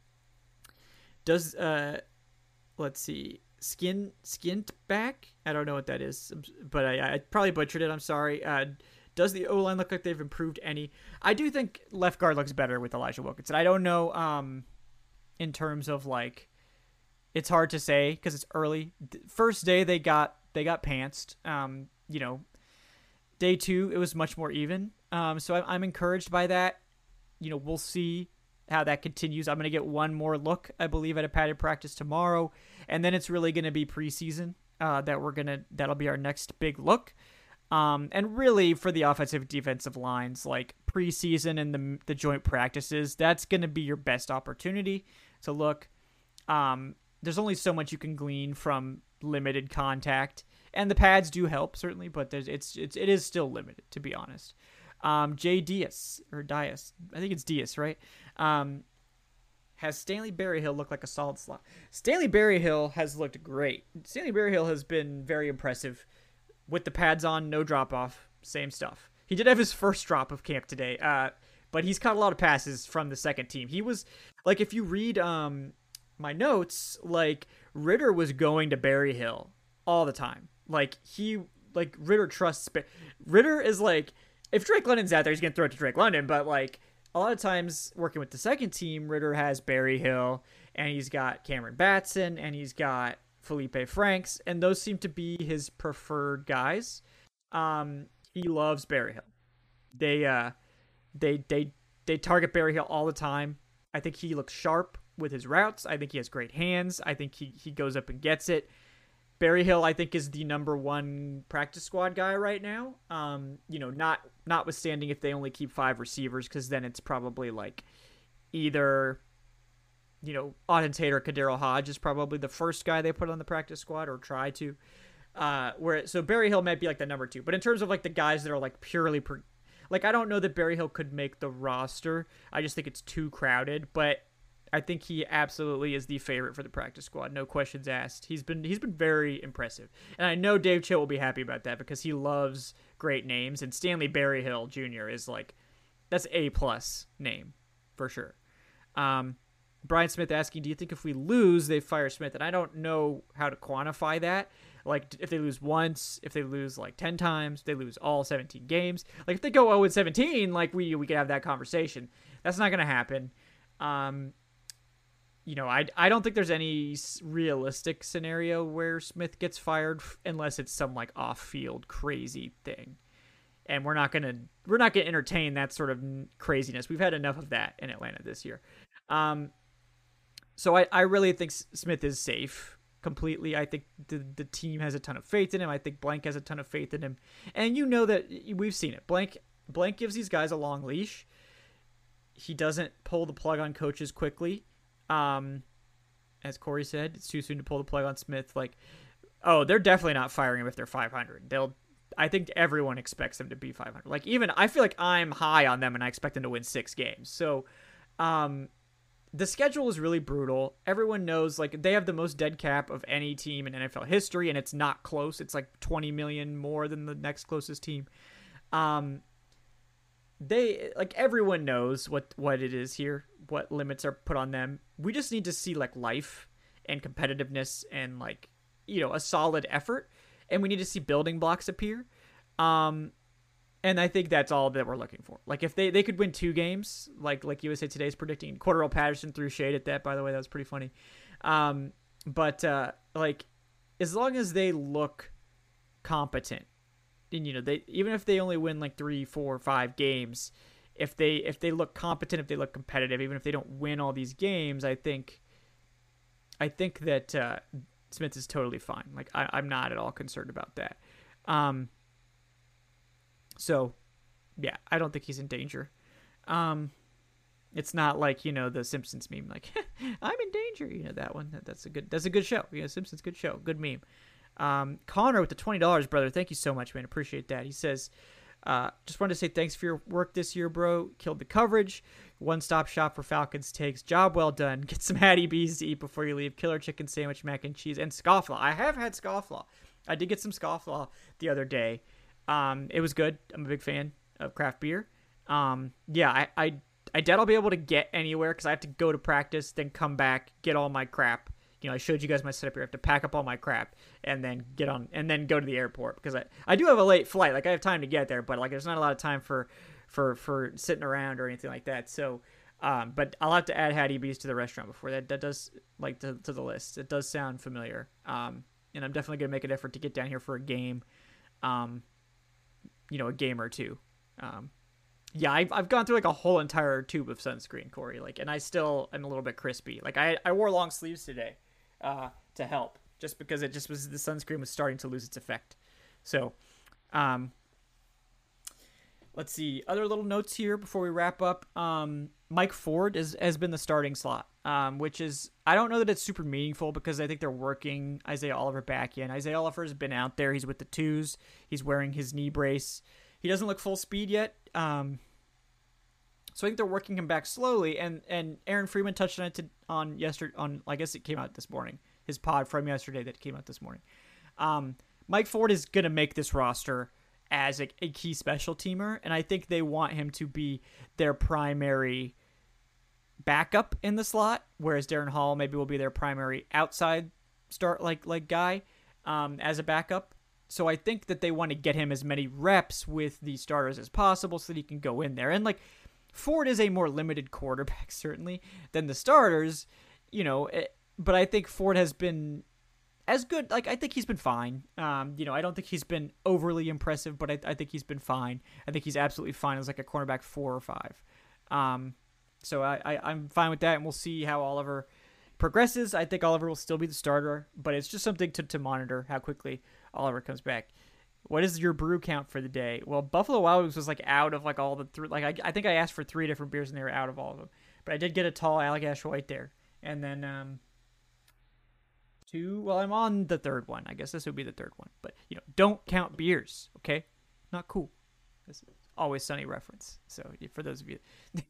does uh, let's see, skin skint back? I don't know what that is, but I, I probably butchered it. I'm sorry. Uh, does the O-line look like they've improved any? I do think left guard looks better with Elijah Wilkinson. I don't know, um, in terms of like. It's hard to say because it's early. First day they got they got pantsed. Um, you know, day two it was much more even. Um, so I'm, I'm encouraged by that. You know, we'll see how that continues. I'm gonna get one more look, I believe, at a padded practice tomorrow, and then it's really gonna be preseason. Uh, that we're gonna that'll be our next big look. Um, and really for the offensive defensive lines, like preseason and the the joint practices, that's gonna be your best opportunity to look. Um. There's only so much you can glean from limited contact, and the pads do help certainly, but there's it's it's it is still limited, to be honest. Um, Jay Diaz or Diaz, I think it's Diaz, right? Um, has Stanley Berryhill looked like a solid slot? Stanley Berryhill has looked great. Stanley Berryhill has been very impressive with the pads on, no drop off, same stuff. He did have his first drop of camp today, uh, but he's caught a lot of passes from the second team. He was like, if you read um. my notes, like Ritter was going to Berryhill all the time. Like he, like Ritter trusts. Ritter is like, if Drake London's out there, he's gonna throw it to Drake London. But like a lot of times, working with the second team, Ritter has Berryhill, and he's got Cameron Batson, and he's got Felipe Franks, and those seem to be his preferred guys. Um, he loves Berryhill. They, uh, they, they, they target Berryhill all the time. I think he looks sharp with his routes. I think he has great hands. I think he, he goes up and gets it. Berryhill, I think, is the number one practice squad guy right now. Um, you know, not notwithstanding if they only keep five receivers, because then it's probably like either, you know, Auden Tate or Kadero Hodge is probably the first guy they put on the practice squad or try to. Uh, where so Berryhill might be like the number two, but in terms of like the guys that are like purely per, like I don't know that Berryhill could make the roster. I just think it's too crowded, but I think he absolutely is the favorite for the practice squad. No questions asked. He's been he's been very impressive. And I know Dave Chitt will be happy about that because he loves great names. And Stanley Berryhill Junior is like, that's A plus name for sure. Um, Brian Smith asking, do you think if we lose, they fire Smith? And I don't know how to quantify that. Like if they lose once, if they lose like ten times, they lose all seventeen games. Like if they go oh and seventeen, like we we could have that conversation. That's not gonna happen. Um, you know, I I don't think there's any realistic scenario where Smith gets fired unless it's some like off-field crazy thing. And we're not gonna we're not gonna entertain that sort of craziness. We've had enough of that in Atlanta this year. Um, so I, I really think Smith is safe completely. I think the the team has a ton of faith in him. I think Blank has a ton of faith in him. And you know that we've seen it. Blank Blank gives these guys a long leash. He doesn't pull the plug on coaches quickly. Um, as Corey said, it's too soon to pull the plug on Smith. Like, oh, they're definitely not firing him if they're five hundred. They'll I think everyone expects them to be five hundred. Like, even I feel like I'm high on them and I expect them to win six games. So, um, the schedule is really brutal. Everyone knows, like, they have the most dead cap of any team in N F L history, and it's not close. It's like twenty million more than the next closest team. Um, they, like, everyone knows what, what it is here, what limits are put on them. We just need to see, like, life and competitiveness and, like, you know, a solid effort. And we need to see building blocks appear. Um, and I think that's all that we're looking for. Like, if they, they could win two games, like like U S A Today is predicting. Cordero Patterson threw shade at that, by the way. That was pretty funny. Um, but, uh, like, as long as they look competent, and, you know, they even if they only win, like, three, four, five games, if they if they look competent, if they look competitive, even if they don't win all these games, I think, I think that... Uh, Smith is totally fine. Like, I, I'm not at all concerned about that. Um, so, yeah, I don't think he's in danger. Um, it's not like, you know, the Simpsons meme, like, I'm in danger. You know, that one. That, that's a good that's a good show. Yeah, Simpsons, good show. Good meme. Um, Connor with the twenty dollars, brother. Thank you so much, man. Appreciate that. He says, uh, just wanted to say thanks for your work this year, bro. Killed the coverage. One-stop shop for Falcons takes. Job well done. Get some Hattie B's to eat before you leave. Killer chicken sandwich, mac and cheese, and scofflaw. I have had scofflaw. I did get some scofflaw the other day. Um, it was good. I'm a big fan of craft beer. Um, yeah, I, I, I doubt I'll be able to get anywhere because I have to go to practice, then come back, get all my crap. You know, I showed you guys my setup here. I have to pack up all my crap and then get on and then go to the airport because I, I do have a late flight. Like, I have time to get there, but like there's not a lot of time for for for sitting around or anything like that. So, um, but I'll have to add Hattie B's to the restaurant before that. That does like to, to the list. It does sound familiar. Um, and I'm definitely gonna make an effort to get down here for a game. Um, you know, a game or two. Um, yeah, I've I've gone through like a whole entire tube of sunscreen, Corey. Like, and I still am a little bit crispy. Like, I I wore long sleeves today, uh, to help, just because it just was the sunscreen was starting to lose its effect. So, um. Let's see. Other little notes here before we wrap up. Um, Mike Ford is, has been the starting slot, um, which is, I don't know that it's super meaningful because I think they're working Isaiah Oliver back in. Isaiah Oliver has been out there. He's with the twos. He's wearing his knee brace. He doesn't look full speed yet. Um, so I think they're working him back slowly. And, and Aaron Freeman touched on it to, on yesterday, on, I guess it came out this morning, his pod from yesterday that came out this morning. Um, Mike Ford is going to make this roster as a, a key special teamer, and I think they want him to be their primary backup in the slot, whereas Darren Hall maybe will be their primary outside start like like guy um, as a backup. So I think that they want to get him as many reps with the starters as possible so that he can go in there. And like Ford is a more limited quarterback certainly than the starters, you know, but I think Ford has been as good. Like, I think he's been fine. Um, you know, I don't think he's been overly impressive, but I, I think he's been fine. I think he's absolutely fine as like a cornerback four or five. Um, so I, I, I'm fine with that, and we'll see how Oliver progresses. I think Oliver will still be the starter, but it's just something to, to monitor how quickly Oliver comes back. What is your brew count for the day? Well, Buffalo Wild Wings was like out of like all the three. Like I, I think I asked for three different beers and they were out of all of them. But I did get a tall Allagash White there, and then um, two. Well, I'm on the third one. I guess this would be the third one. But you know, don't count beers, okay? Not cool. This is Always Sunny reference. So for those of you,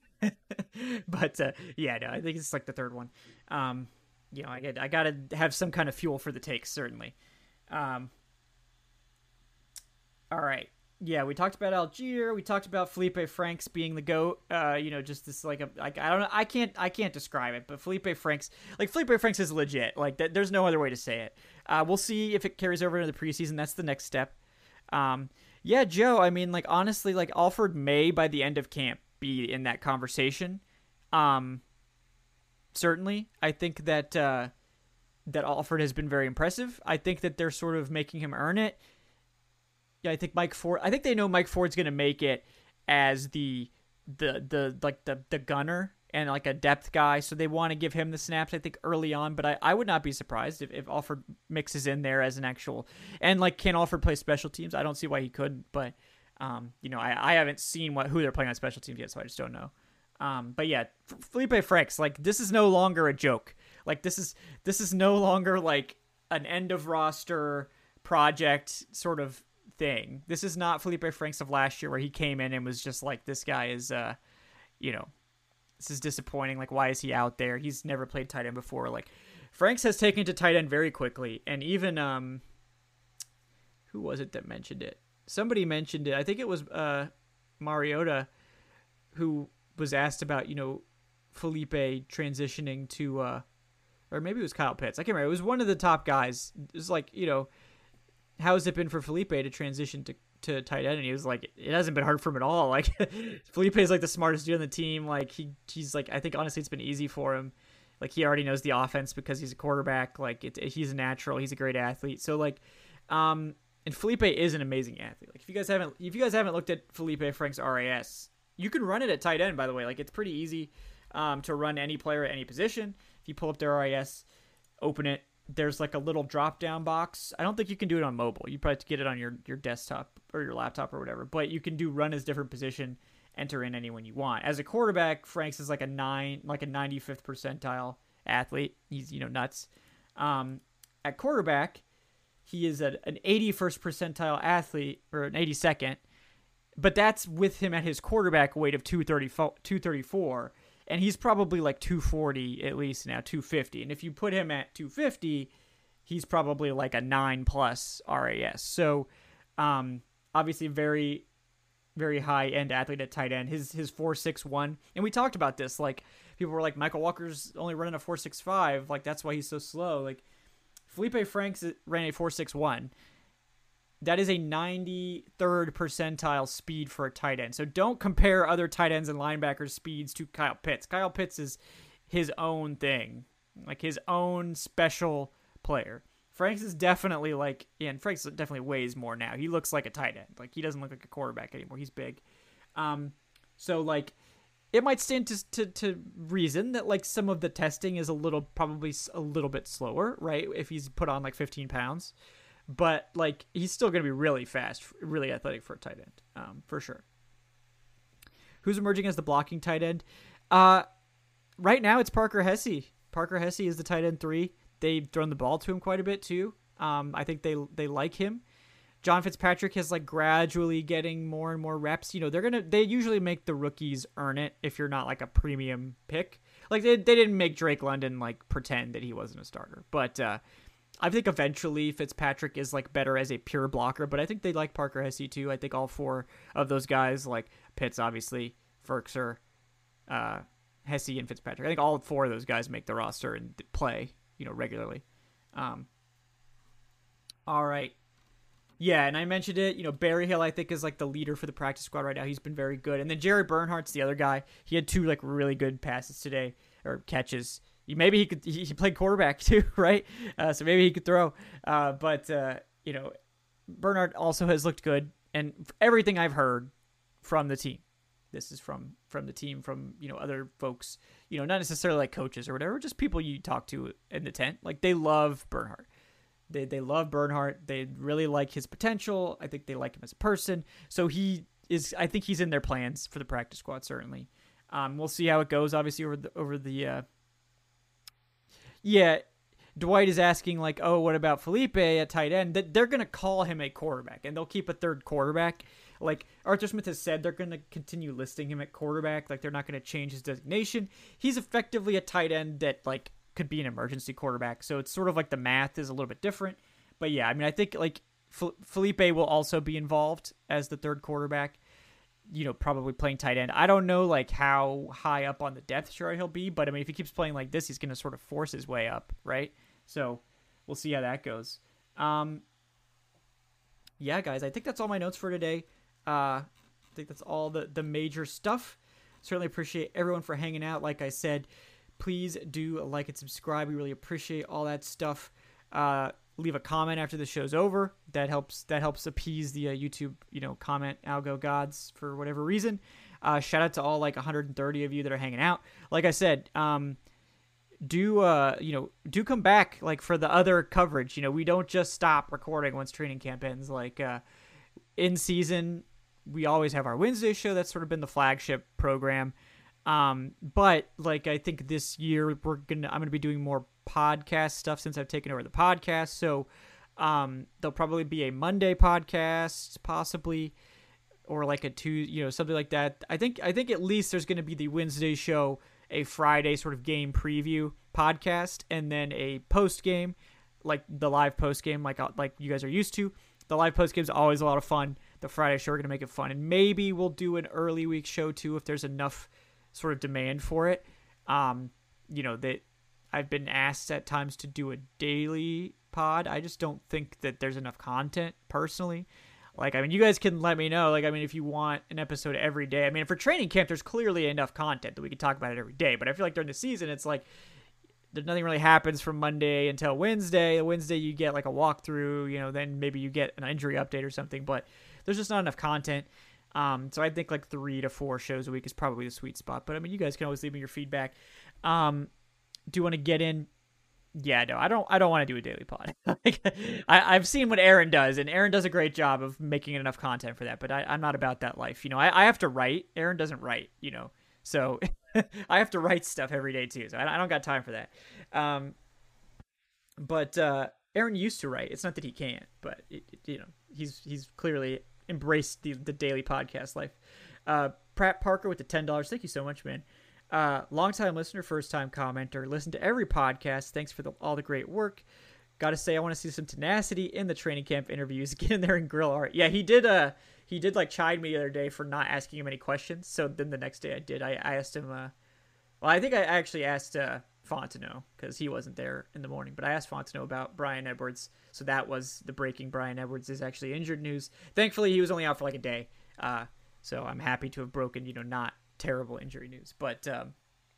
but uh, yeah, no, I think it's like the third one. Um, you know, I get, I gotta have some kind of fuel for the takes, certainly. Um. All right. Yeah, we talked about Algier. We talked about Felipe Franks being the goat. Uh, you know, just this like a like I don't know. I can't I can't describe it, but Felipe Franks like Felipe Franks is legit. Like that, there's no other way to say it. Uh, we'll see if it carries over into the preseason. That's the next step. Um, yeah, Joe. I mean, like honestly, like Alford may by the end of camp be in that conversation. Um, certainly, I think that uh, that Alford has been very impressive. I think that they're sort of making him earn it. Yeah, I think Mike Ford. I think they know Mike Ford's gonna make it as the the the like the the gunner and like a depth guy, so they want to give him the snaps. I think early on, but I, I would not be surprised if, if Alford mixes in there as an actual and like can Alford play special teams? I don't see why he couldn't, but um, you know, I, I haven't seen what who they're playing on special teams yet, so I just don't know. Um, but yeah, Felipe Franks, like this is no longer a joke. Like this is this is no longer like an end of roster project sort of thing. This is not Felipe Franks of last year where he came in and was just like, this guy is, uh, you know, this is disappointing. Like, why is he out there? He's never played tight end before. Like, Franks has taken to tight end very quickly. And even, um, who was it that mentioned it? Somebody mentioned it. I think it was uh, Mariota who was asked about, you know, Felipe transitioning to, uh, or maybe it was Kyle Pitts. I can't remember. It was one of the top guys. It was like, you know, how has it been for Felipe to transition to, to tight end? And he was like, it hasn't been hard for him at all. Like Felipe is like the smartest dude on the team. Like he, he's like, I think honestly it's been easy for him. Like he already knows the offense because he's a quarterback. Like it, he's a natural. He's a great athlete. So like, um, and Felipe is an amazing athlete. Like if you guys haven't, if you guys haven't looked at Felipe Franks R A S, you can run it at tight end, by the way. Like it's pretty easy, um, to run any player at any position. If you pull up their R A S, open it, there's like a little drop down box. I don't think you can do it on mobile. You probably have to get it on your, your desktop or your laptop or whatever, but you can do run as different position, enter in anyone you want. As a quarterback, Franks is like a nine, like a ninety-fifth percentile athlete. He's, you know, nuts. Um, at quarterback, he is a, an eighty-first percentile athlete or an eighty-second, but that's with him at his quarterback weight of two thirty-four. And he's probably like two forty at least now, two fifty. And if you put him at two fifty, he's probably like a nine plus R A S. So um, obviously very, very high end athlete at tight end. His his four six one. And we talked about this. Like people were like, Michael Walker's only running a four six five. Like that's why he's so slow. Like Felipe Franks ran a four six one. That is a ninety-third percentile speed for a tight end. So don't compare other tight ends and linebackers' speeds to Kyle Pitts. Kyle Pitts is his own thing, like his own special player. Franks is definitely like, yeah, and Franks definitely weighs more now. He looks like a tight end. Like he doesn't look like a quarterback anymore. He's big. Um, so like it might stand to, to, to reason that like some of the testing is a little, probably a little bit slower, right? If he's put on like fifteen pounds. But, like, he's still going to be really fast, really athletic for a tight end, um, for sure. Who's emerging as the blocking tight end? Uh, right now, it's Parker Hesse. Parker Hesse is the tight end three. They've thrown the ball to him quite a bit, too. Um, I think they they like him. John Fitzpatrick is, like, gradually getting more and more reps. You know, they're going to, they usually make the rookies earn it if you're not, like, a premium pick. Like, they, they didn't make Drake London, like, pretend that he wasn't a starter. But, uh, I think eventually Fitzpatrick is like better as a pure blocker, but I think they like Parker Hesse too. I think all four of those guys, like Pitts, obviously, Firkser, uh, Hesse, and Fitzpatrick, I think all four of those guys make the roster and play, you know, regularly. Um, all right. Yeah, and I mentioned it, you know, Berryhill, I think, is like the leader for the practice squad right now. He's been very good. And then Jerry Bernhardt's the other guy. He had two like really good passes today, or catches. Maybe he could. He played quarterback too, right? Uh, so maybe he could throw. Uh, but uh, you know, Bernhardt also has looked good, and everything I've heard from the team, this is from from the team, from you know other folks, you know, not necessarily like coaches or whatever, just people you talk to in the tent. Like they love Bernhardt. They they love Bernhardt. They really like his potential. I think they like him as a person. So he is. I think he's in their plans for the practice squad. Certainly. Um, we'll see how it goes. Obviously over the over the. Uh, Yeah, Dwight is asking, like, oh, what about Felipe at tight end? That they're going to call him a quarterback, and they'll keep a third quarterback. Like, Arthur Smith has said they're going to continue listing him at quarterback. Like, they're not going to change his designation. He's effectively a tight end that, like, could be an emergency quarterback. So it's sort of like the math is a little bit different. But, yeah, I mean, I think, like, F- Felipe will also be involved as the third quarterback, you know, probably playing tight end. I don't know like how high up on the depth chart he'll be, but I mean, if he keeps playing like this, he's going to sort of force his way up, right? So we'll see how that goes. Um, yeah, guys, I think that's all my notes for today. Uh, I think that's all the, the major stuff. Certainly appreciate everyone for hanging out. Like I said, please do like and subscribe. We really appreciate all that stuff. Uh, leave a comment after the show's over. That helps. That helps appease the uh, YouTube, you know, comment algo gods for whatever reason. Uh, shout out to all like one hundred thirty of you that are hanging out. Like I said, um, do uh, you know, do come back like for the other coverage. You know, we don't just stop recording once training camp ends. Like uh, in season, we always have our Wednesday show. That's sort of been the flagship program. Um, but like I think this year we're gonna I'm gonna be doing more podcast stuff since I've taken over the podcast. So um, there'll probably be a Monday podcast, possibly, or like a two, you know, something like that. I think I think at least there's gonna be the Wednesday show, a Friday sort of game preview podcast, and then a post game, like the live post game, like like you guys are used to. The live post game is always a lot of fun. The Friday show, we're gonna make it fun, and maybe we'll do an early week show too if there's enough sort of demand for it. Um, you know, that I've been asked at times to do a daily pod. I just don't think that there's enough content personally. Like, I mean, you guys can let me know. Like, I mean, if you want an episode every day, I mean, for training camp, there's clearly enough content that we can talk about it every day. But I feel like during the season, it's like there's nothing really happens from Monday until Wednesday. Wednesday, you get like a walkthrough, you know, then maybe you get an injury update or something. But there's just not enough content. Um, so I think like three to four shows a week is probably the sweet spot. But I mean, you guys can always leave me your feedback. Um, do you want to get in? Yeah, no, I don't. I don't want to do a daily pod. like, I, I've seen what Aaron does, and Aaron does a great job of making enough content for that. But I, I'm not about that life. You know, I, I have to write. Aaron doesn't write. You know, so I have to write stuff every day too. So I, I don't got time for that. Um, but uh, Aaron used to write. It's not that he can't, but it, it, you know, he's he's clearly embraced the the daily podcast life. Uh, Pratt Parker with the ten dollars. Thank you so much, man. Uh, long-time listener, first-time commenter. Listen to every podcast. Thanks for the, all the great work. Got to say, I want to see some tenacity in the training camp interviews. Get in there and grill Art. Yeah, he did. Uh, he did like chide me the other day for not asking him any questions. So then the next day I did. I, I asked him. Uh, well, I think I actually asked uh, Fontenot because he wasn't there in the morning. But I asked Fontenot about Brian Edwards. So that was the breaking. Brian Edwards is actually injured news. Thankfully, he was only out for like a day. Uh, so I'm happy to have broken, you know, not terrible injury news. But um,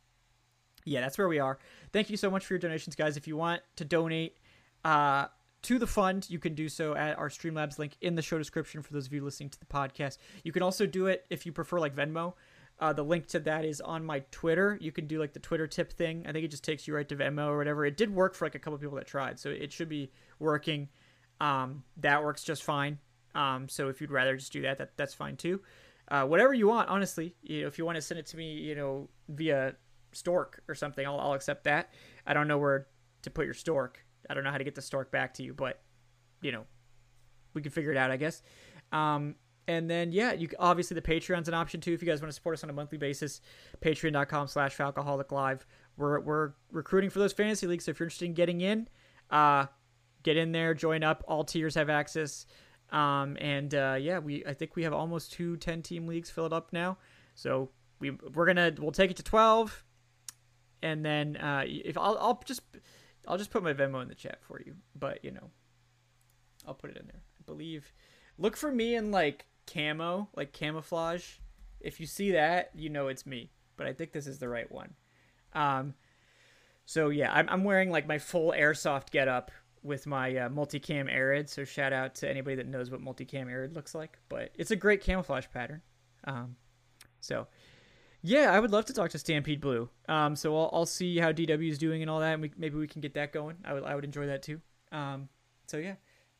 yeah, that's where we are. Thank you so much for your donations, guys. If you want to donate uh, to the fund, you can do so at our Streamlabs link in the show description for those of you listening to the podcast. You can also do it if you prefer like Venmo. Uh, the link to that is on my Twitter. You can do like the Twitter tip thing. I think it just takes you right to Venmo or whatever. It did work for like a couple of people that tried, so it should be working. Um, that works just fine. Um, so if you'd rather just do that, that that's fine too. Uh, whatever you want, honestly. You know, if you want to send it to me, you know, via Stork or something, I'll, I'll accept that. I don't know where to put your Stork. I don't know how to get the Stork back to you, but you know, we can figure it out, I guess. Um, and then yeah, you obviously the Patreon's an option too if you guys want to support us on a monthly basis. Patreon dot com slash Falcoholic Live. We're we're recruiting for those fantasy leagues, so if you're interested in getting in, uh, get in there, join up. All tiers have access. Um, and, uh, yeah, we, I think we have almost two ten team leagues filled up now. So we, we're going to, we'll take it to twelve. And then, uh, if I'll, I'll just, I'll just put my Venmo in the chat for you, but you know, I'll put it in there. I believe, look for me in like camo, like camouflage. If you see that, you know, it's me, but I think this is the right one. Um, so yeah, I'm, I'm wearing like my full airsoft getup with my uh, multicam Arid, so shout out to anybody that knows what multicam Arid looks like, but it's a great camouflage pattern. Um, so yeah, I would love to talk to Stampede Blue. Um, so I'll, I'll see how D W is doing and all that, and we, maybe we can get that going. I would I would enjoy that too. Um, so yeah.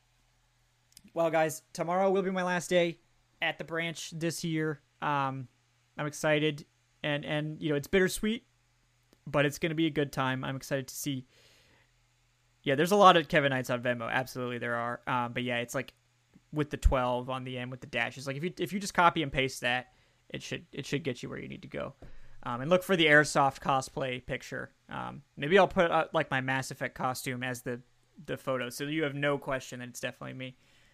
Well, guys, tomorrow will be my last day at the branch this year. Um, I'm excited, and and you know it's bittersweet, but it's gonna be a good time. I'm excited to see. Yeah, there's a lot of Kevin Knights on Venmo. Absolutely, there are. Um, but yeah, it's like with the twelve on the end with the dashes. Like if you if you just copy and paste that, it should it should get you where you need to go. Um, and look for the Airsoft cosplay picture. Um, maybe I'll put uh, like my Mass Effect costume as the the photo, so you have no question that it's definitely me.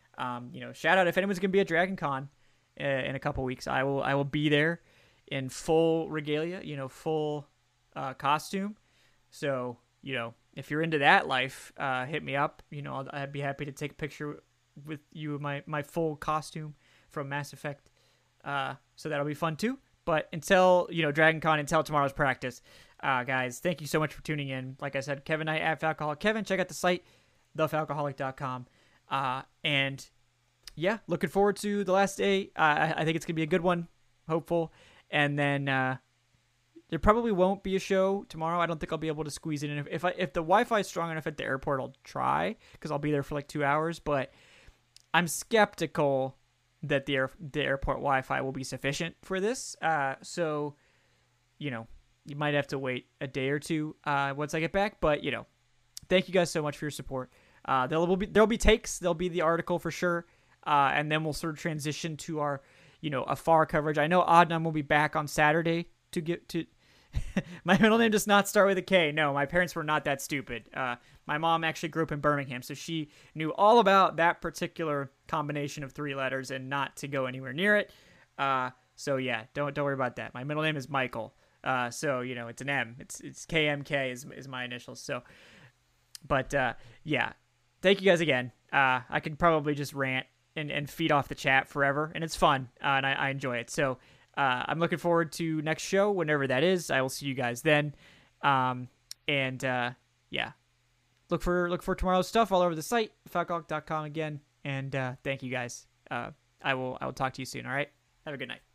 Um, you know, shout out if anyone's gonna be at Dragon Con uh, in a couple weeks. I will I will be there in full regalia, you know, full uh, costume. So you know, if you're into that life, uh, hit me up. You know, I'd, I'd be happy to take a picture with you in my my full costume from Mass Effect. Uh, so that'll be fun too. But until, you know, Dragon Con, until tomorrow's practice, uh, guys, thank you so much for tuning in. Like I said, Kevin Knight at Falcoholic Kevin. Check out the site, the falcoholic dot com. Uh, and yeah, looking forward to the last day. Uh, I, I think it's going to be a good one, hopeful. And then uh, there probably won't be a show tomorrow. I don't think I'll be able to squeeze it in. If if, I, if the Wi-Fi is strong enough at the airport, I'll try, because I'll be there for like two hours. But I'm skeptical that the, air, the airport Wi-Fi will be sufficient for this. Uh, so, you know, you might have to wait a day or two uh, once I get back. But, you know, thank you guys so much for your support. Uh, there will be there'll be takes. There'll be the article for sure. Uh, and then we'll sort of transition to our, you know, afar coverage. I know Adnan will be back on Saturday to get to... My middle name does not start with a K. No, my parents were not that stupid. Uh, my mom actually grew up in Birmingham, so she knew all about that particular combination of three letters and not to go anywhere near it. Uh, so yeah, don't don't worry about that. My middle name is Michael. Uh, so you know it's an M. It's it's K M K is is my initials. So, but uh, yeah, thank you guys again. Uh, I could probably just rant and and feed off the chat forever, and it's fun, uh, and I, I enjoy it. So. Uh, I'm looking forward to next show, whenever that is. I will see you guys then. Um, and uh, yeah, look for look for tomorrow's stuff all over the site, falcoholic dot com again. And uh, thank you guys. Uh, I will I will talk to you soon. All right. Have a good night.